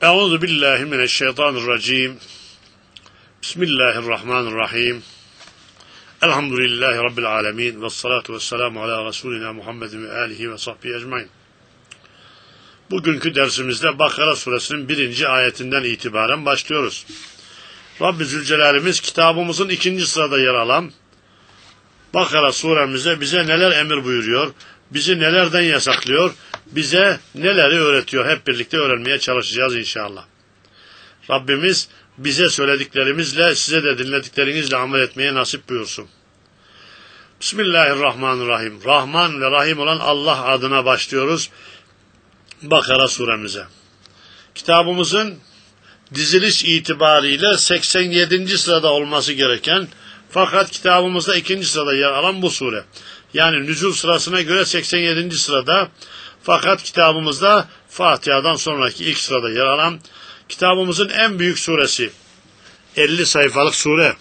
Euzu billahi mineşşeytanirracim. Bismillahirrahmanirrahim. Elhamdülillahi rabbil alamin ve salatu vesselamu ala resulina Muhammedin ve alihi ve sahbihi ecmaîn. Bugünkü dersimizde Bakara suresinin 1. ayetinden itibaren başlıyoruz. Rabbi Zülcelal'imiz kitabımızın 2. sırada yer alan Bakara suremize bize neler emir buyuruyor, bizi nelerden yasaklıyor, bize neleri öğretiyor, hep birlikte öğrenmeye çalışacağız inşallah. Rabbimiz bize söylediklerimizle, size de dinlediklerinizle amel etmeye nasip buyursun. Bismillahirrahmanirrahim. Rahman ve Rahim olan Allah adına başlıyoruz Bakara suremize. Kitabımızın diziliş itibariyle 87. sırada olması gereken, fakat kitabımızda 2. sırada yer alan bu sure. Yani nüzul sırasına göre 87. sırada, fakat kitabımızda Fatiha'dan sonraki ilk sırada yer alan, kitabımızın en büyük suresi, 50 sayfalık sure.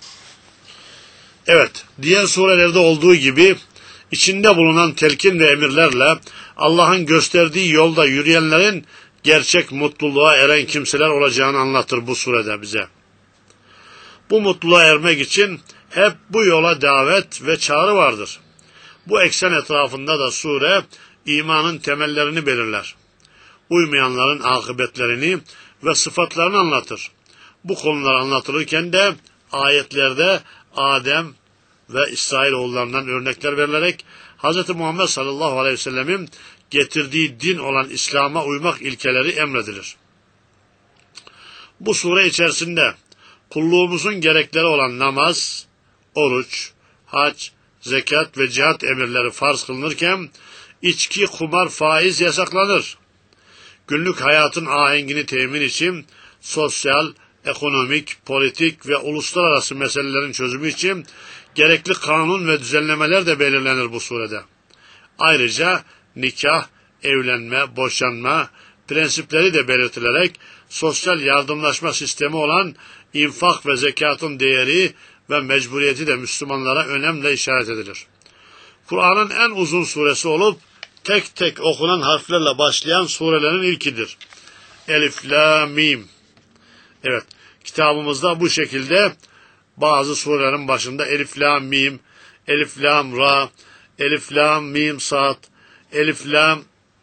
Evet, diğer surelerde olduğu gibi içinde bulunan telkin ve emirlerle Allah'ın gösterdiği yolda yürüyenlerin gerçek mutluluğa eren kimseler olacağını anlatır bu surede bize. Bu mutluluğa ermek için hep bu yola davet ve çağrı vardır. Bu eksen etrafında da sure imanın temellerini belirler. Uymayanların akıbetlerini ve sıfatlarını anlatır. Bu konular anlatılırken de ayetlerde Adem ve İsrailoğullarından örnekler verilerek Hz. Muhammed sallallahu aleyhi ve sellemin getirdiği din olan İslam'a uymak ilkeleri emredilir. Bu sure içerisinde kulluğumuzun gerekleri olan namaz, oruç, hac, zekat ve cihat emirleri farz kılınırken içki, kumar, faiz yasaklanır. Günlük hayatın ahengini temin için sosyal, ekonomik, politik ve uluslararası meselelerin çözümü için gerekli kanun ve düzenlemeler de belirlenir bu surede. Ayrıca nikah, evlenme, boşanma prensipleri de belirtilerek sosyal yardımlaşma sistemi olan infak ve zekatın değeri ve mecburiyeti de Müslümanlara önemli işaret edilir. Kur'an'ın en uzun suresi olup tek tek okunan harflerle başlayan surelerin ilkidir. Elif, la, mim. Evet, kitabımızda bu şekilde bazı surelerin başında elif, la, mim, elif, lam, ra, elif, lam, mim, sad, elif, lam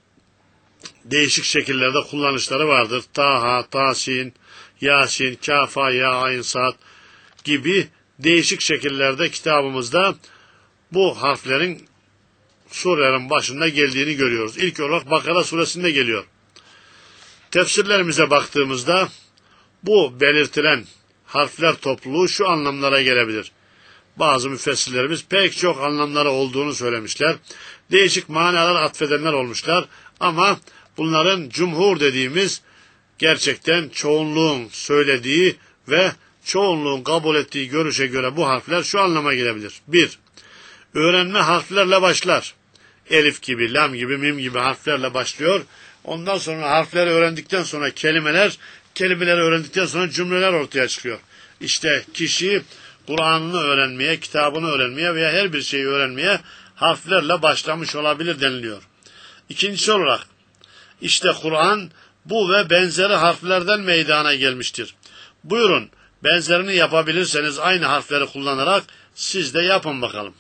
değişik şekillerde kullanışları vardır. Taha, tasin, yasin, kafa, ya, ayn, sad gibi değişik şekillerde kitabımızda bu harflerin surelerin başında geldiğini görüyoruz. İlk olarak Bakara suresinde geliyor. Tefsirlerimize baktığımızda bu belirtilen harfler topluluğu şu anlamlara gelebilir. Bazı müfessirlerimiz pek çok anlamları olduğunu söylemişler. Değişik manalar atfedenler olmuşlar ama bunların cumhur dediğimiz gerçekten çoğunluğun söylediği ve çoğunluğun kabul ettiği görüşe göre bu harfler şu anlama gelebilir. 1. Öğrenme harflerle başlar. Elif gibi, lam gibi, mim gibi harflerle başlıyor. Ondan sonra harfleri öğrendikten sonra kelimeleri öğrendikten sonra cümleler ortaya çıkıyor. İşte kişi Kur'an'ını öğrenmeye, kitabını öğrenmeye veya her bir şeyi öğrenmeye harflerle başlamış olabilir deniliyor. İkincisi olarak, işte Kur'an bu ve benzeri harflerden meydana gelmiştir. Buyurun, benzerini yapabilirseniz aynı harfleri kullanarak siz de yapın bakalım.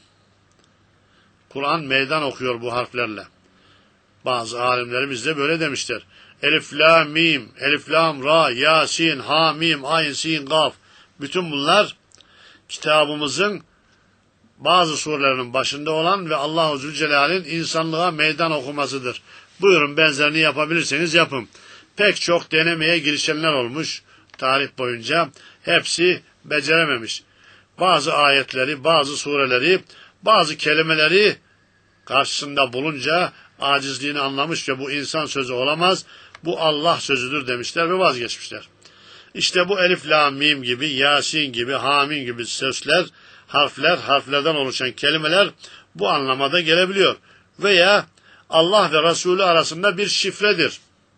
Kur'an meydan okuyor bu harflerle. Bazı alimlerimiz de böyle demişler. Elif, la, mim, elif, lam, ra, yasin, ha, mim, ayn, sin, gaf. Bütün bunlar kitabımızın bazı surelerinin başında olan ve Allah-u Zülcelal'in insanlığa meydan okumasıdır. Buyurun benzerini yapabilirseniz yapın. Pek çok denemeye girişenler olmuş tarih boyunca. Hepsi becerememiş. Bazı ayetleri, bazı sureleri, bazı kelimeleri karşısında bulunca acizliğini anlamış ve bu insan sözü olamaz, bu Allah sözüdür demişler ve vazgeçmişler. İşte bu elif, la, mim gibi, yasin gibi, hamim gibi sözler, harflerden oluşan kelimeler bu anlamada gelebiliyor. Veya Allah ve Resulü arasında bir şifredir.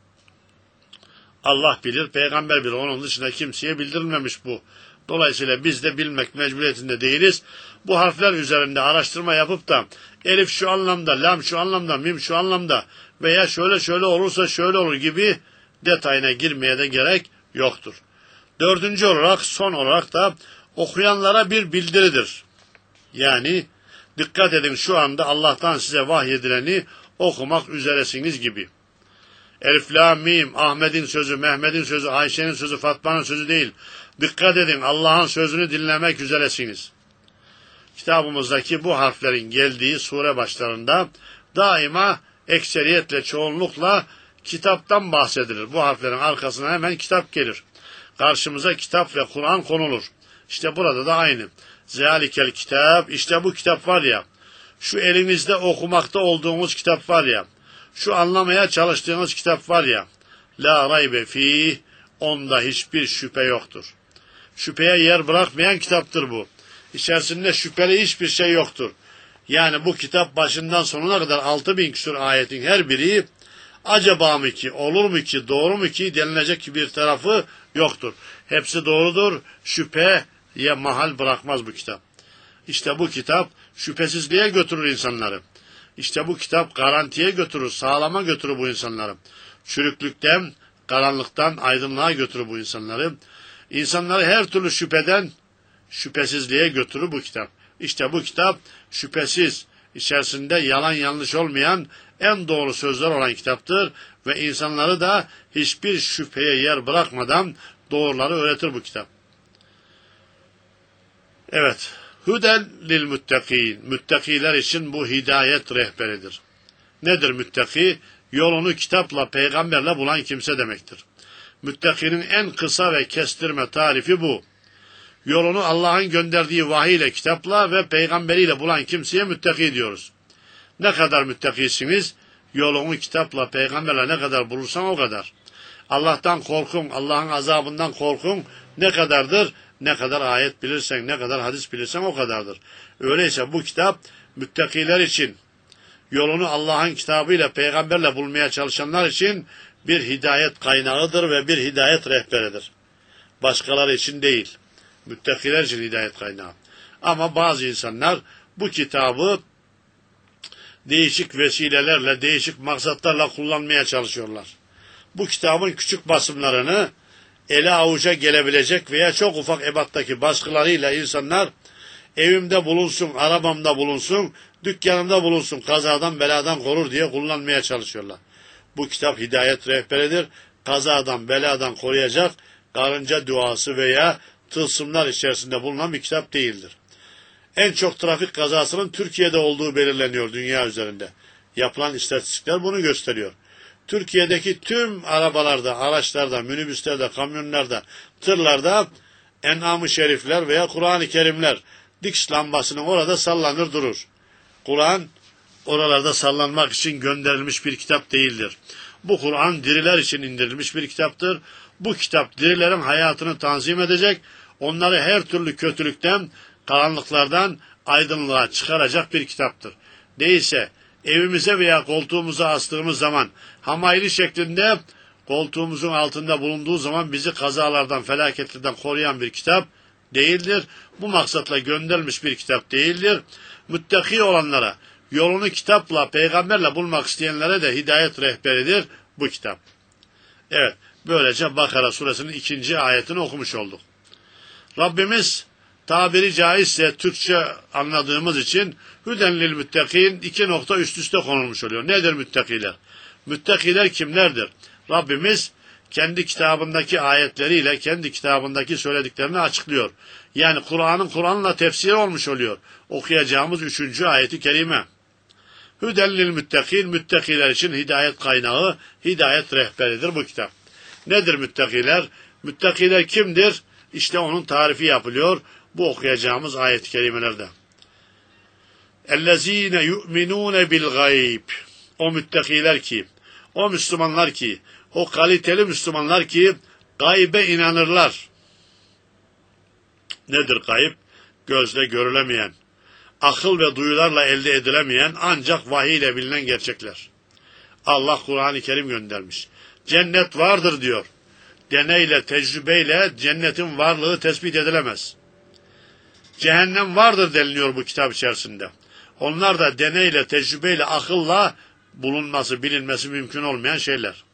Allah bilir, peygamber bilir. Onun dışında kimseye bildirilmemiş bu. Dolayısıyla biz de bilmek mecburiyetinde değiliz. Bu harfler üzerinde araştırma yapıp da elif şu anlamda, lam şu anlamda, mim şu anlamda veya şöyle olursa şöyle olur gibi detayına girmeye de gerek yoktur. Dördüncü olarak, son olarak da okuyanlara bir bildiridir. Yani dikkat edin, şu anda Allah'tan size vahyedileni okumak üzeresiniz gibi. Elif, la, mim, Ahmet'in sözü, Mehmet'in sözü, Ayşe'nin sözü, Fatma'nın sözü değil. Dikkat edin, Allah'ın sözünü dinlemek üzeresiniz. Kitabımızdaki bu harflerin geldiği sure başlarında daima ekseriyetle, çoğunlukla kitaptan bahsedilir. Bu harflerin arkasına hemen kitap gelir. Karşımıza kitap ve Kur'an konulur. İşte burada da aynı. Zalikel kitap, işte bu kitap var ya, şu elinizde okumakta olduğunuz kitap var ya, şu anlamaya çalıştığınız kitap var ya, la raybe fih, onda hiçbir şüphe yoktur. Şüpheye yer bırakmayan kitaptır bu. İçerisinde şüpheli hiçbir şey yoktur. Yani bu kitap başından sonuna kadar 6000 küsur ayetin her biri acaba mı ki, olur mu ki, doğru mu ki denilecek bir tarafı yoktur. Hepsi doğrudur. Şüpheye mahal bırakmaz bu kitap. İşte bu kitap şüphesizliğe götürür insanları. İşte bu kitap garantiye götürür, sağlama götürür bu insanları. Çürüklükten, karanlıktan aydınlığa götürür bu insanları. İnsanları her türlü şüpheden şüphesizliğe götürür bu kitap. İşte bu kitap şüphesiz, içerisinde yalan yanlış olmayan en doğru sözler olan kitaptır ve insanları da hiçbir şüpheye yer bırakmadan doğruları öğretir bu kitap. Evet, hüden lil müttekîn, müttakiler için bu hidayet rehberidir. Nedir müttaki? Yolunu kitapla, peygamberle bulan kimse demektir. Müttakinin en kısa ve kestirme tarifi bu. Yolunu Allah'ın gönderdiği vahiy ile, kitapla ve peygamberiyle bulan kimseye müttaki diyoruz. Ne kadar müttakisiniz? Yolunu kitapla, peygamberle ne kadar bulursan o kadar. Allah'tan korkun, Allah'ın azabından korkun ne kadardır? Ne kadar ayet bilirsen, ne kadar hadis bilirsen o kadardır. Öyleyse bu kitap müttakiler için, yolunu Allah'ın kitabıyla, peygamberle bulmaya çalışanlar için bir hidayet kaynağıdır ve bir hidayet rehberidir. Başkaları için değil. Müttakiler için hidayet kaynağı. Ama bazı insanlar bu kitabı değişik vesilelerle, değişik maksatlarla kullanmaya çalışıyorlar. Bu kitabın küçük basımlarını ele avuca gelebilecek veya çok ufak ebattaki baskılarıyla insanlar evimde bulunsun, arabamda bulunsun, dükkanımda bulunsun, kazadan beladan korur diye kullanmaya çalışıyorlar. Bu kitap hidayet rehberidir. Kazadan beladan koruyacak karınca duası veya tılsımlar içerisinde bulunan bir kitap değildir. En çok trafik kazasının Türkiye'de olduğu belirleniyor dünya üzerinde. Yapılan istatistikler bunu gösteriyor. Türkiye'deki tüm arabalarda, araçlarda, minibüslerde, kamyonlarda, tırlarda En'am-ı Şerifler veya Kur'an-ı Kerimler dikiş lambasının orada sallanır durur. Kur'an oralarda sallanmak için gönderilmiş bir kitap değildir. Bu Kur'an diriler için indirilmiş bir kitaptır. Bu kitap dirilerin hayatını tanzim edecek, onları her türlü kötülükten, karanlıklardan aydınlığa çıkaracak bir kitaptır. Değilse evimize veya koltuğumuza astığımız zaman hamayli şeklinde koltuğumuzun altında bulunduğu zaman bizi kazalardan, felaketlerden koruyan bir kitap değildir. Bu maksatla gönderilmiş bir kitap değildir. Müttaki olanlara, yolunu kitapla, peygamberle bulmak isteyenlere de hidayet rehberidir bu kitap. Evet, böylece Bakara suresinin 2. ayetini okumuş olduk. Rabbimiz tabiri caizse Türkçe anladığımız için hüden lil müttekîn 2 nokta üst üste konulmuş oluyor. Nedir müttakiler? Müttakiler kimlerdir? Rabbimiz kendi kitabındaki ayetleriyle, kendi kitabındaki söylediklerini açıklıyor. Yani Kur'an'la tefsiri olmuş oluyor. Okuyacağımız 3. ayeti kerime. Hüden lil müttekîn, müttakiler için hidayet kaynağı, hidayet rehberidir bu kitap. Nedir müttakiler? Müttakiler kimdir? İşte onun tarifi yapılıyor bu okuyacağımız ayet-i kerimelerde. اَلَّذ۪ينَ يُؤْمِنُونَ بِالْغَيْبِ O müttakiler ki, o Müslümanlar ki, o kaliteli Müslümanlar ki gaybe inanırlar. Nedir gayb? Gözle görülemeyen, akıl ve duyularla elde edilemeyen ancak vahiy ile bilinen gerçekler. Allah Kur'an-ı Kerim göndermiş. Cennet vardır diyor. Deneyle, tecrübeyle cennetin varlığı tespit edilemez. Cehennem vardır deniliyor bu kitap içerisinde. Onlar da deneyle, tecrübeyle, akılla bulunması, bilinmesi mümkün olmayan şeyler.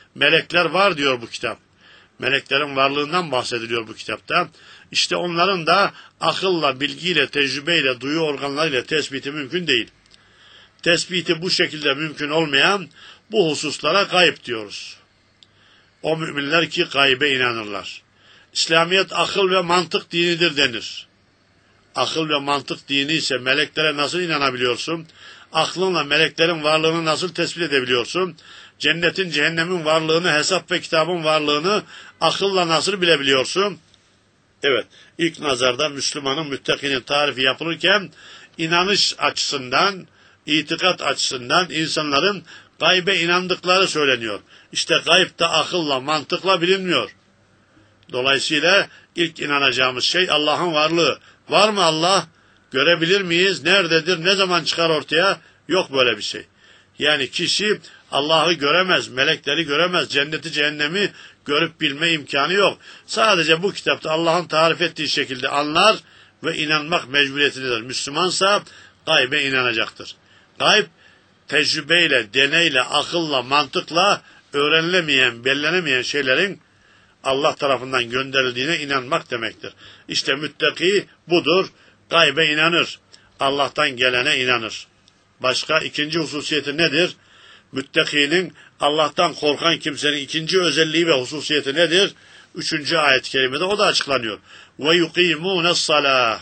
Melekler var diyor bu kitap. Meleklerin varlığından bahsediliyor bu kitapta. İşte onların da akılla, bilgiyle, tecrübeyle, duyu organlarıyla tespiti mümkün değil. Tespiti bu şekilde mümkün olmayan bu hususlara gayb diyoruz. O müminler ki gaybe inanırlar. İslamiyet akıl ve mantık dinidir denir. Akıl ve mantık dini ise meleklere nasıl inanabiliyorsun? Aklınla meleklerin varlığını nasıl tespit edebiliyorsun? Cennetin, cehennemin varlığını, hesap ve kitabın varlığını akılla nasıl bilebiliyorsun? Evet, ilk nazarda Müslümanın, müttakinin tarifi yapılırken inanış açısından, itikat açısından insanların gaybe inandıkları söyleniyor. İşte gayb da akılla, mantıkla bilinmiyor. Dolayısıyla ilk inanacağımız şey Allah'ın varlığı. Var mı Allah? Görebilir miyiz? Nerededir? Ne zaman çıkar ortaya? Yok böyle bir şey. Yani kişi Allah'ı göremez, melekleri göremez, cenneti, cehennemi görüp bilme imkanı yok. Sadece bu kitapta Allah'ın tarif ettiği şekilde anlar ve inanmak mecburiyetindedir. Müslümansa gaybe inanacaktır. Gayb, tecrübeyle, deneyle, akılla, mantıkla öğrenilemeyen, bellenemeyen şeylerin Allah tarafından gönderildiğine inanmak demektir. İşte müttaki budur. Gaybe inanır. Allah'tan gelene inanır. Başka ikinci hususiyeti nedir? Müttakinin, Allah'tan korkan kimsenin ikinci özelliği ve hususiyeti nedir? 3. ayet-i kerimede o da açıklanıyor. وَيُقِيمُونَ الصَّلَاةِ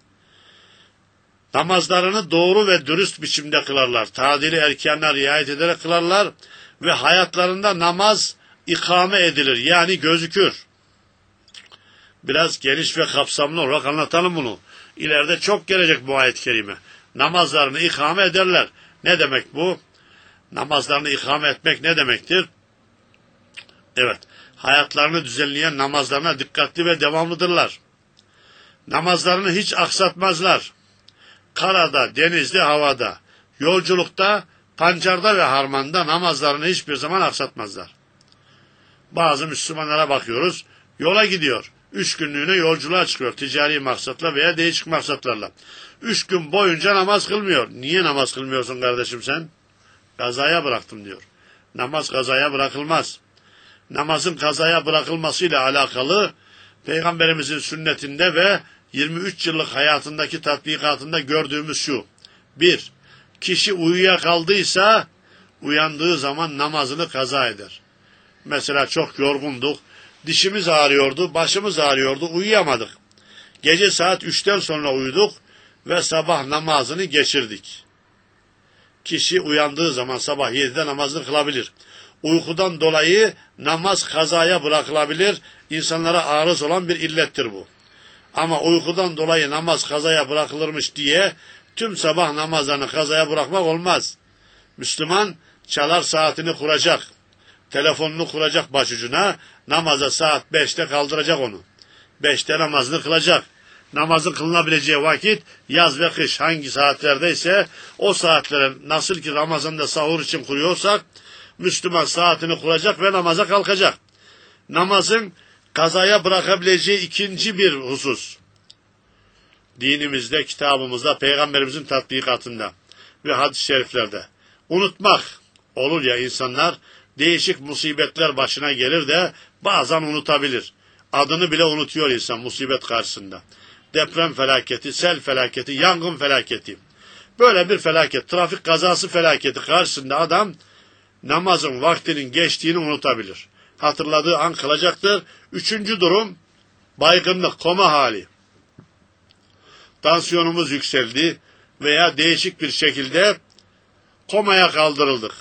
Namazlarını doğru ve dürüst biçimde kılarlar. Tadili erkanlar riayet ederek kılarlar ve hayatlarında namaz ikame edilir. Yani gözükür. Biraz geniş ve kapsamlı olarak anlatalım bunu. İleride çok gelecek bu ayet-i kerime. Namazlarını ikame ederler. Ne demek bu? Namazlarını ikame etmek ne demektir? Evet, hayatlarını düzenleyen namazlarına dikkatli ve devamlıdırlar. Namazlarını hiç aksatmazlar. Karada, denizde, havada, yolculukta, pancarda ve harmanda namazlarını hiçbir zaman aksatmazlar. Bazı Müslümanlara bakıyoruz, yola gidiyor. 3 günlüğüne yolculuğa çıkıyor, ticari maksatla veya değişik maksatlarla. 3 gün boyunca namaz kılmıyor. Niye namaz kılmıyorsun kardeşim sen? Kazaya bıraktım diyor. Namaz kazaya bırakılmaz. Namazın kazaya bırakılmasıyla alakalı Peygamberimizin sünnetinde ve 23 yıllık hayatındaki tatbikatında gördüğümüz şu. 1. Kişi uyuyakaldıysa uyandığı zaman namazını kaza eder. Mesela çok yorgunduk, dişimiz ağrıyordu, başımız ağrıyordu, uyuyamadık. Gece saat 3'ten sonra uyuduk ve sabah namazını geçirdik. Kişi uyandığı zaman sabah 7'de namazını kılabilir. Uykudan dolayı namaz kazaya bırakılabilir. İnsanlara arız olan bir illettir bu. Ama uykudan dolayı namaz kazaya bırakılırmış diye tüm sabah namazlarını kazaya bırakmak olmaz. Müslüman çalar saatini kuracak. Telefonunu kuracak başucuna. Namaza saat 5'te kaldıracak onu. 5'te namazını kılacak. Namazın kılınabileceği vakit yaz ve kış hangi saatlerdeyse o saatlere nasıl ki Ramazan'da sahur için kuruyorsak Müslüman saatini kuracak ve namaza kalkacak. Namazın kazaya bırakabileceği ikinci bir husus. Dinimizde, kitabımızda, Peygamberimizin tatbikatında ve hadis-i şeriflerde. Unutmak olur ya, insanlar değişik musibetler başına gelir de bazen unutabilir. Adını bile unutuyor insan musibet karşısında. Deprem felaketi, sel felaketi, yangın felaketi. Böyle bir felaket, trafik kazası felaketi karşısında adam namazın vaktinin geçtiğini unutabilir. Hatırladığı an kılacaktır. 3. durum baygınlık, koma hali. Tansiyonumuz yükseldi veya değişik bir şekilde komaya kaldırıldık.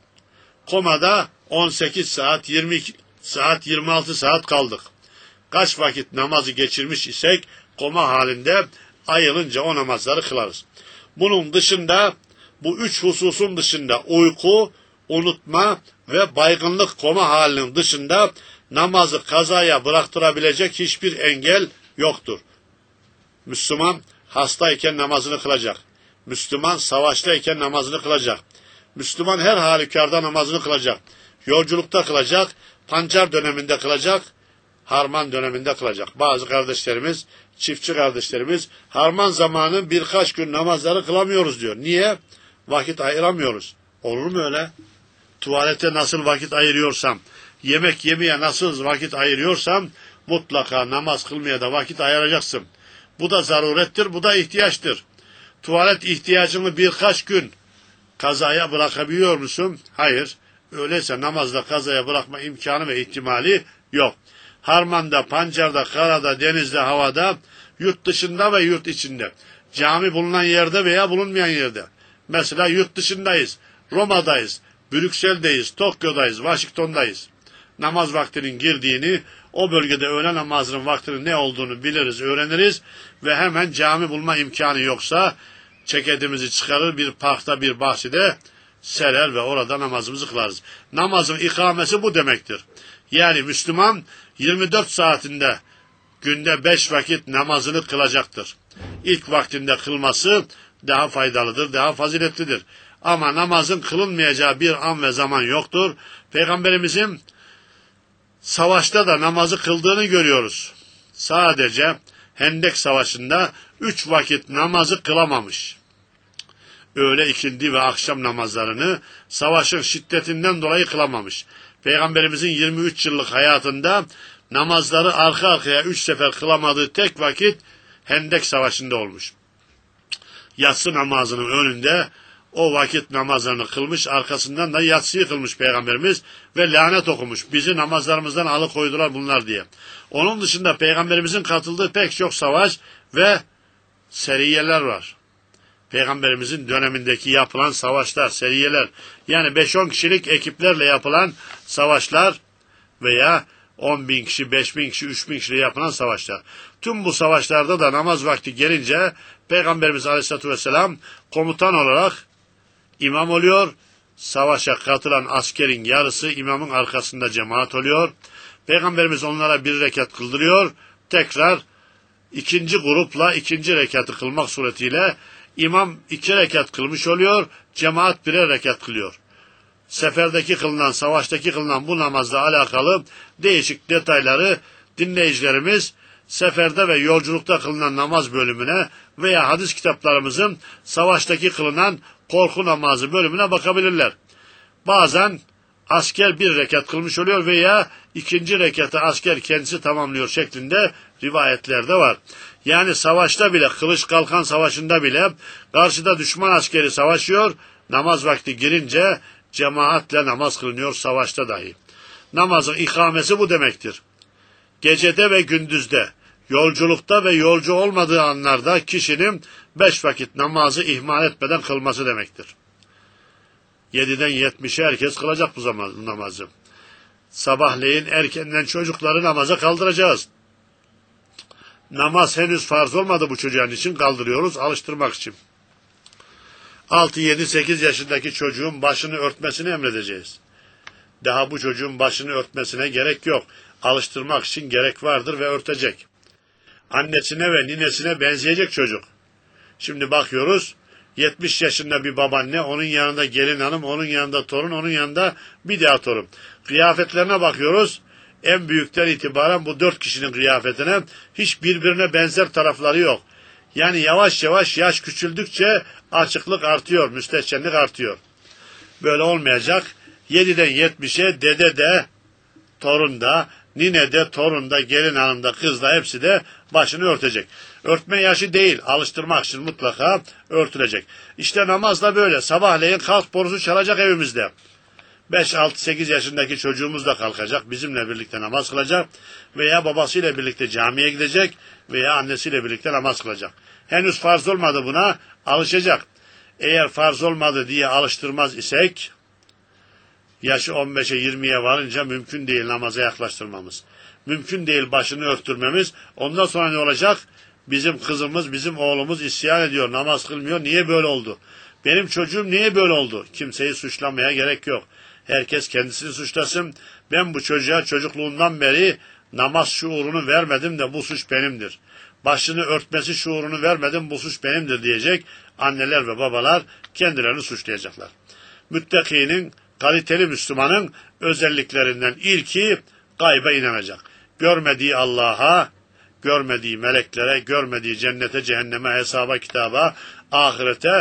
Komada 18 saat, 22 saat, 26 saat kaldık. Kaç vakit namazı geçirmiş isek koma halinde ayılınca o namazları kılarız. Bunun dışında, bu 3 hususun dışında uyku, unutma ve baygınlık koma halinin dışında namazı kazaya bıraktırabilecek hiçbir engel yoktur. Müslüman hastayken namazını kılacak. Müslüman savaştayken namazını kılacak. Müslüman her halükarda namazını kılacak. Yolculukta kılacak, pancar döneminde kılacak, harman döneminde kılacak. Bazı kardeşlerimiz, çiftçi kardeşlerimiz harman zamanı birkaç gün namazları kılamıyoruz diyor. Niye? Vakit ayıramıyoruz. Olur mu öyle? tuvalete nasıl vakit ayırıyorsam, yemek yemeye nasıl vakit ayırıyorsam, mutlaka namaz kılmaya da vakit ayıracaksın. Bu da zarurettir, bu da ihtiyaçtır. Tuvalet ihtiyacını birkaç gün kazaya bırakabiliyor musun? Hayır. Öyleyse namazda kazaya bırakma imkanı ve ihtimali yok. Harmanda, pancarda, karada, denizde, havada, yurt dışında ve yurt içinde. Cami bulunan yerde veya bulunmayan yerde. Mesela yurt dışındayız, Roma'dayız, Brüksel'deyiz, Tokyo'dayız, Washington'dayız. Namaz vaktinin girdiğini, o bölgede öğle namazının vaktinin ne olduğunu biliriz, öğreniriz ve hemen cami bulma imkanı yoksa ceketimizi çıkarır, bir parkta, bir bahçede serer ve orada namazımızı kılarız. Namazın ikamesi bu demektir. Yani Müslüman 24 saatinde günde 5 vakit namazını kılacaktır. İlk vaktinde kılması daha faydalıdır, daha faziletlidir. Ama namazın kılınmayacağı bir an ve zaman yoktur. Peygamberimizin savaşta da namazı kıldığını görüyoruz. Sadece Hendek Savaşı'nda 3 vakit namazı kılamamış. Öğle, ikindi ve akşam namazlarını savaşın şiddetinden dolayı kılamamış. Peygamberimizin 23 yıllık hayatında namazları arka arkaya 3 sefer kılamadığı tek vakit Hendek Savaşı'nda olmuş. Yatsı namazının önünde o vakit namazlarını kılmış, arkasından da yatsıyı kılmış Peygamberimiz ve lanet okumuş. Bizi namazlarımızdan alıkoydular bunlar diye. Onun dışında Peygamberimizin katıldığı pek çok savaş ve seriyeler var. Peygamberimizin dönemindeki yapılan savaşlar, seriyeler, yani 5-10 kişilik ekiplerle yapılan savaşlar veya 10.000 kişi, 5.000 kişi, 3.000 kişiyle yapılan savaşlar. Tüm bu savaşlarda da namaz vakti gelince Peygamberimiz Aleyhisselatü Vesselam komutan olarak imam oluyor. Savaşa katılan askerin yarısı imamın arkasında cemaat oluyor. Peygamberimiz onlara bir rekat kıldırıyor. Tekrar ikinci grupla ikinci rekatı kılmak suretiyle imam 2 rekat kılmış oluyor. Cemaat 1'er rekat kılıyor. Seferdeki kılınan, savaştaki kılınan bu namazla alakalı değişik detayları dinleyicilerimiz seferde ve yolculukta kılınan namaz bölümüne veya hadis kitaplarımızın savaştaki kılınan korku namazı bölümüne bakabilirler. Bazen asker 1 rekat kılmış oluyor veya ikinci rekatı asker kendisi tamamlıyor şeklinde rivayetler de var. Yani savaşta bile, kılıç kalkan savaşında bile karşıda düşman askeri savaşıyor, namaz vakti girince cemaatle namaz kılınıyor savaşta dahi. Namazın ikamesi bu demektir. Gecede ve gündüzde, yolculukta ve yolcu olmadığı anlarda kişinin 5 vakit namazı ihmal etmeden kılması demektir. 7'den 70'e herkes kılacak bu zaman namazı. Sabahleyin erkenden çocukları namaza kaldıracağız. Namaz henüz farz olmadı bu çocuğun için, kaldırıyoruz alıştırmak için. 6, 7, 8 yaşındaki çocuğun başını örtmesini emredeceğiz. Daha bu çocuğun başını örtmesine gerek yok. Alıştırmak için gerek vardır ve örtecek. Annesine ve ninesine benzeyecek çocuk. Şimdi bakıyoruz, 70 yaşında bir babaanne, onun yanında gelin hanım, onun yanında torun, onun yanında bir daha torun. Kıyafetlerine bakıyoruz, en büyükten itibaren bu 4 kişinin kıyafetine hiç birbirine benzer tarafları yok. Yani yavaş yavaş yaş küçüldükçe açıklık artıyor, müstehcenlik artıyor. Böyle olmayacak. 7'den 70'e dede de, torun da, nine de, torun da, gelin hanım da, kız da hepsi de başını örtecek. Örtme yaşı değil, alıştırmak için mutlaka örtülecek. İşte namaz da böyle. Sabahleyin kalk borusu çalacak evimizde. 5, 6, 8 yaşındaki çocuğumuz da kalkacak, bizimle birlikte namaz kılacak veya babasıyla birlikte camiye gidecek veya annesiyle birlikte namaz kılacak. Henüz farz olmadı, buna alışacak. Eğer farz olmadı diye alıştırmaz isek, yaşı 15'e 20'ye varınca mümkün değil namaza yaklaştırmamız. Mümkün değil başını örttürmemiz. Ondan sonra ne olacak? Bizim kızımız, bizim oğlumuz isyan ediyor, namaz kılmıyor. Niye böyle oldu? Benim çocuğum niye böyle oldu? Kimseyi suçlamaya gerek yok. Herkes kendisini suçlasın. Ben bu çocuğa çocukluğundan beri namaz şuurunu vermedim de bu suç benimdir. Başını örtmesi şuurunu vermedim, bu suç benimdir diyecek. Anneler ve babalar kendilerini suçlayacaklar. Müttakinin, kaliteli Müslümanın özelliklerinden ilki gayba inanacak. Görmediği Allah'a, görmediği meleklere, görmediği cennete, cehenneme, hesaba, kitaba, ahirete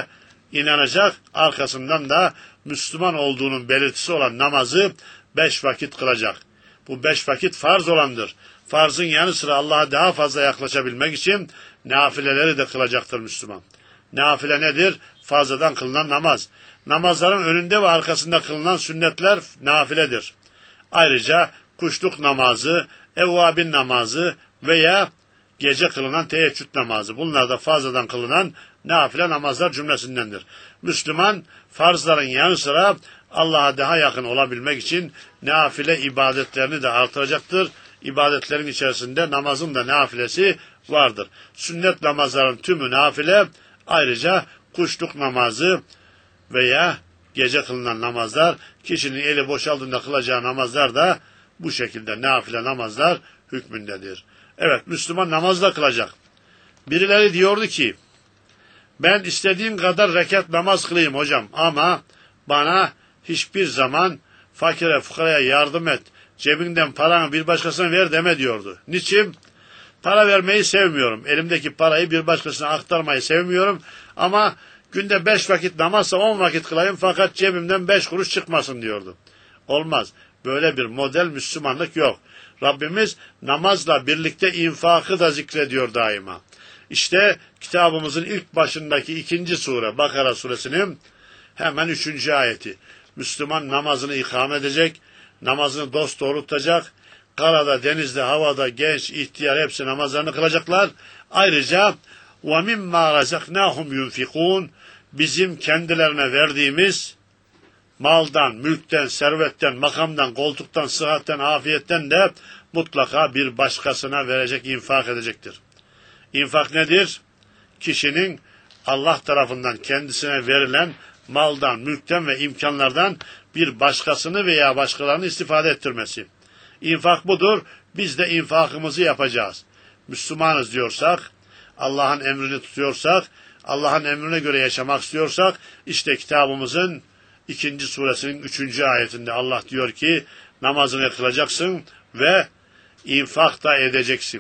inanacak, arkasından da Müslüman olduğunun belirtisi olan namazı 5 vakit kılacak. Bu 5 vakit farz olandır. Farzın yanı sıra Allah'a daha fazla yaklaşabilmek için nafileleri de kılacaktır Müslüman. Nafile nedir? Fazladan kılınan namaz. Namazların önünde ve arkasında kılınan sünnetler nafiledir. Ayrıca kuşluk namazı, evvabin namazı veya gece kılınan teheccüd namazı. Bunlar da fazladan kılınan nafile namazlar cümlesindendir. Müslüman farzların yanı sıra Allah'a daha yakın olabilmek için nafile ibadetlerini de artıracaktır. İbadetlerin içerisinde namazın da nafilesi vardır. Sünnet namazların tümü nafile, ayrıca kuşluk namazı veya gece kılınan namazlar, kişinin eli boşaldığında kılacağı namazlar da bu şekilde nafile namazlar hükmündedir. Evet, Müslüman namaz da kılacak. Birileri diyordu ki, ben istediğim kadar rekat namaz kılayım hocam ama bana hiçbir zaman fakire fukaraya yardım et, cebinden paranı bir başkasına ver deme diyordu. Niçin? Para vermeyi sevmiyorum. Elimdeki parayı bir başkasına aktarmayı sevmiyorum ama günde 5 vakit namazsa 10 vakit kılayım fakat cebimden 5 kuruş çıkmasın diyordu. Olmaz. Böyle bir model Müslümanlık yok. Rabbimiz namazla birlikte infakı da zikrediyor daima. İşte kitabımızın ilk başındaki 2. sure Bakara suresinin hemen 3. ayeti. Müslüman namazını ikame edecek, namazını dosdoğru tutacak, karada, denizde, havada, genç, ihtiyar hepsi namazlarını kılacaklar. Ayrıca وَمِمَّا رَزَقْنَاهُمْ يُنْفِقُونَ bizim kendilerine verdiğimiz maldan, mülkten, servetten, makamdan, koltuktan, sıhhatten, afiyetten de mutlaka bir başkasına verecek, infak edecektir. İnfak nedir? Kişinin Allah tarafından kendisine verilen maldan, mülkten ve imkanlardan bir başkasını veya başkalarını istifade ettirmesi. İnfak budur. Biz de infakımızı yapacağız. Müslümanız diyorsak, Allah'ın emrini tutuyorsak, Allah'ın emrine göre yaşamak istiyorsak, işte kitabımızın 2. suresinin 3. ayetinde Allah diyor ki, namazını kılacaksın ve infak da edeceksin.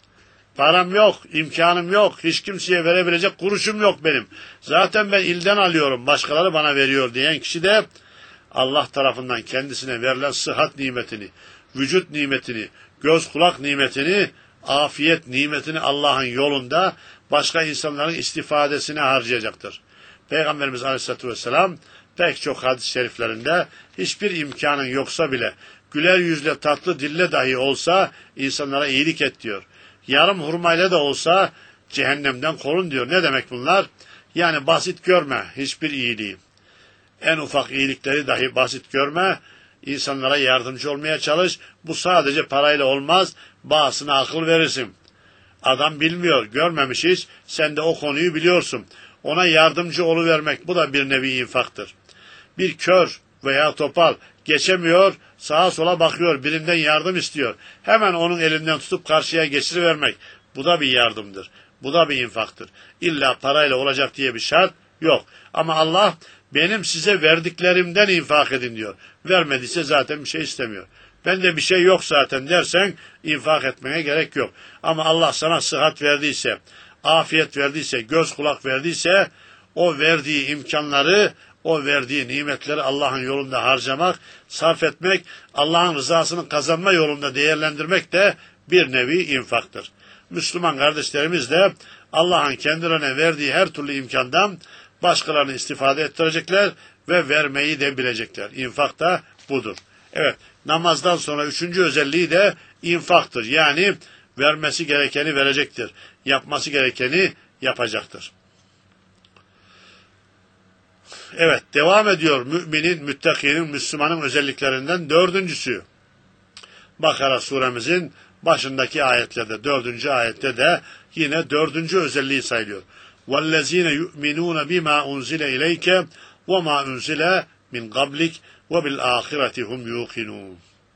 Param yok, imkanım yok, hiç kimseye verebilecek kuruşum yok benim. Zaten ben ilden alıyorum, başkaları bana veriyor diyen kişi de Allah tarafından kendisine verilen sıhhat nimetini, vücut nimetini, göz kulak nimetini, afiyet nimetini Allah'ın yolunda başka insanların istifadesine harcayacaktır. Peygamberimiz Aleyhisselatü Vesselam pek çok hadis-i şeriflerinde hiçbir imkanın yoksa bile güler yüzle tatlı dille dahi olsa insanlara iyilik et diyor. Yarım hurmayla da olsa cehennemden korun diyor. Ne demek bunlar? Yani basit görme hiçbir iyiliği. En ufak iyilikleri dahi basit görme. İnsanlara yardımcı olmaya çalış. Bu sadece parayla olmaz. Bazısına akıl verirsin. Adam bilmiyor, görmemiş hiç. Sen de o konuyu biliyorsun. Ona yardımcı oluvermek bu da bir nevi infaktır. Bir kör veya topal geçemiyor, sağa sola bakıyor, birinden yardım istiyor. Hemen onun elinden tutup karşıya geçirivermek. Bu da bir yardımdır. Bu da bir infaktır. İlla parayla olacak diye bir şart yok. Ama Allah benim size verdiklerimden infak edin diyor. Vermediyse zaten bir şey istemiyor. Bende bir şey yok zaten dersen infak etmeye gerek yok. Ama Allah sana sıhhat verdiyse, afiyet verdiyse, göz kulak verdiyse o verdiği imkanları, o verdiği nimetleri Allah'ın yolunda harcamak, sarf etmek, Allah'ın rızasını kazanma yolunda değerlendirmek de bir nevi infaktır. Müslüman kardeşlerimiz de Allah'ın kendilerine verdiği her türlü imkandan başkalarını istifade ettirecekler ve vermeyi de bilecekler. İnfak da budur. Evet, namazdan sonra 3. özelliği de infaktır. Yani vermesi gerekeni verecektir. Yapması gerekeni yapacaktır. Evet, devam ediyor müminin, müttakinin, Müslümanın özelliklerinden 4.'sü. Bakara suremizin başındaki ayetlerde, 4. ayette de yine 4. özelliği sayılıyor. وَالَّذ۪ينَ يُؤْمِنُونَ بِمَا اُنْزِلَ اِلَيْكَ وَمَا اُنْزِلَ مِنْ قَبْلِكَ وَبِالْآخِرَةِ هُمْ يُوقِنُونَ.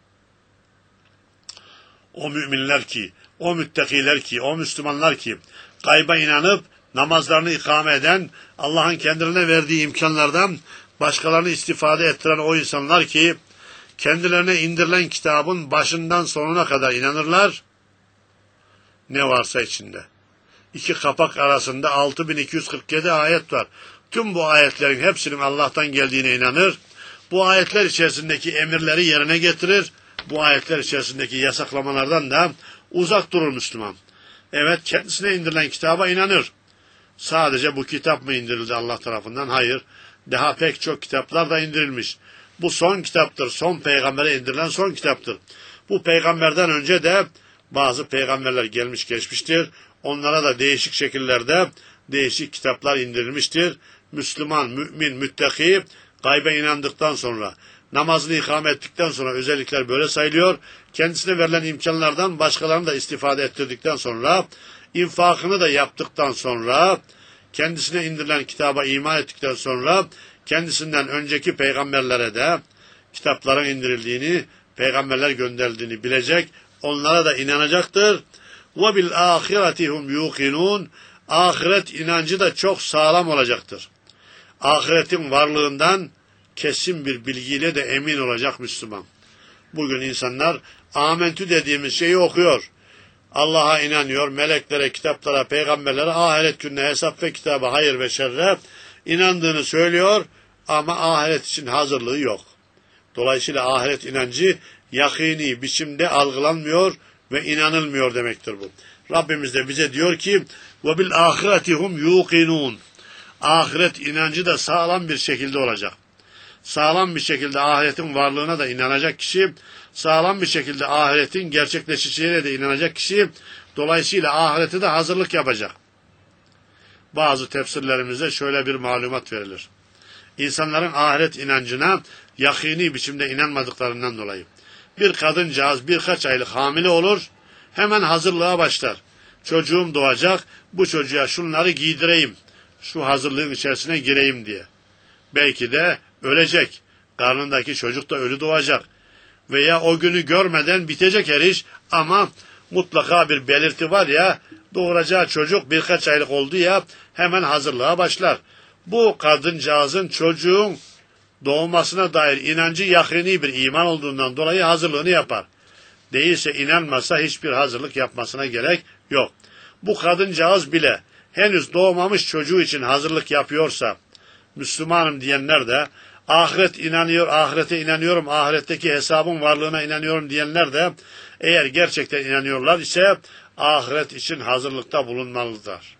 O müminler ki, o müttakiler ki, o Müslümanlar ki, gayba inanıp namazlarını ikame eden, Allah'ın kendilerine verdiği imkanlardan başkalarını istifade ettiren o insanlar ki, kendilerine indirilen kitabın başından sonuna kadar inanırlar, ne varsa içinde. 2 kapak arasında 6247 ayet var. tüm bu ayetlerin hepsinin Allah'tan geldiğine inanır. Bu ayetler içerisindeki emirleri yerine getirir. Bu ayetler içerisindeki yasaklamalardan da uzak durur Müslüman. Evet, kendisine indirilen kitaba inanır. Sadece bu kitap mı indirildi Allah tarafından? Hayır. Daha pek çok kitaplar da indirilmiş. Bu son kitaptır. Son peygambere indirilen son kitaptır. Bu peygamberden önce de bazı peygamberler gelmiş geçmiştir. Onlara da değişik şekillerde değişik kitaplar indirilmiştir. Müslüman, mümin, müttaki gaybe inandıktan sonra, namazını ikame ettikten sonra özellikler böyle sayılıyor. Kendisine verilen imkanlardan başkalarını da istifade ettirdikten sonra, infakını da yaptıktan sonra, kendisine indirilen kitaba iman ettikten sonra, kendisinden önceki peygamberlere de kitapların indirildiğini, peygamberler gönderildiğini bilecek, onlara da inanacaktır. وَبِالْآخِرَةِ هُمْ يُوقِنُونَ Ahiret inancı da çok sağlam olacaktır. Ahiretin varlığından kesin bir bilgiyle de emin olacak Müslüman. Bugün insanlar amentü dediğimiz şeyi okuyor. Allah'a inanıyor, meleklere, kitaplara, peygamberlere, ahiret gününe, hesap ve kitaba, hayır ve şerre inandığını söylüyor ama ahiret için hazırlığı yok. Dolayısıyla ahiret inancı yakini biçimde algılanmıyor ve inanılmıyor demektir bu. Rabbimiz de bize diyor ki وَبِالْآخِرَةِ هُمْ يُوقِنُونَ Ahiret inancı da sağlam bir şekilde olacak. Sağlam bir şekilde ahiretin varlığına da inanacak kişi, sağlam bir şekilde ahiretin gerçekleşeceğine de inanacak kişi, dolayısıyla ahirete de hazırlık yapacak. Bazı tefsirlerimizde şöyle bir malumat verilir. İnsanların ahiret inancına yakini biçimde inanmadıklarından dolayı. Bir kadıncağız birkaç aylık hamile olur, hemen hazırlığa başlar. Çocuğum doğacak, bu çocuğa şunları giydireyim, şu hazırlığın içerisine gireyim diye. Belki de ölecek, karnındaki çocuk da ölü doğacak. Veya o günü görmeden bitecek her iş ama mutlaka bir belirti var ya, doğuracağı çocuk birkaç aylık oldu ya, hemen hazırlığa başlar. Bu kadıncağızın çocuğun doğmasına dair inancı yakini bir iman olduğundan dolayı hazırlığını yapar. Değilse inanmasa hiçbir hazırlık yapmasına gerek yok. Bu kadıncağız bile henüz doğmamış çocuğu için hazırlık yapıyorsa, Müslümanım diyenler de, ahiret inanıyor, ahirete inanıyorum, ahiretteki hesabın varlığına inanıyorum diyenler de, eğer gerçekten inanıyorlar ise ahiret için hazırlıkta bulunmalılar.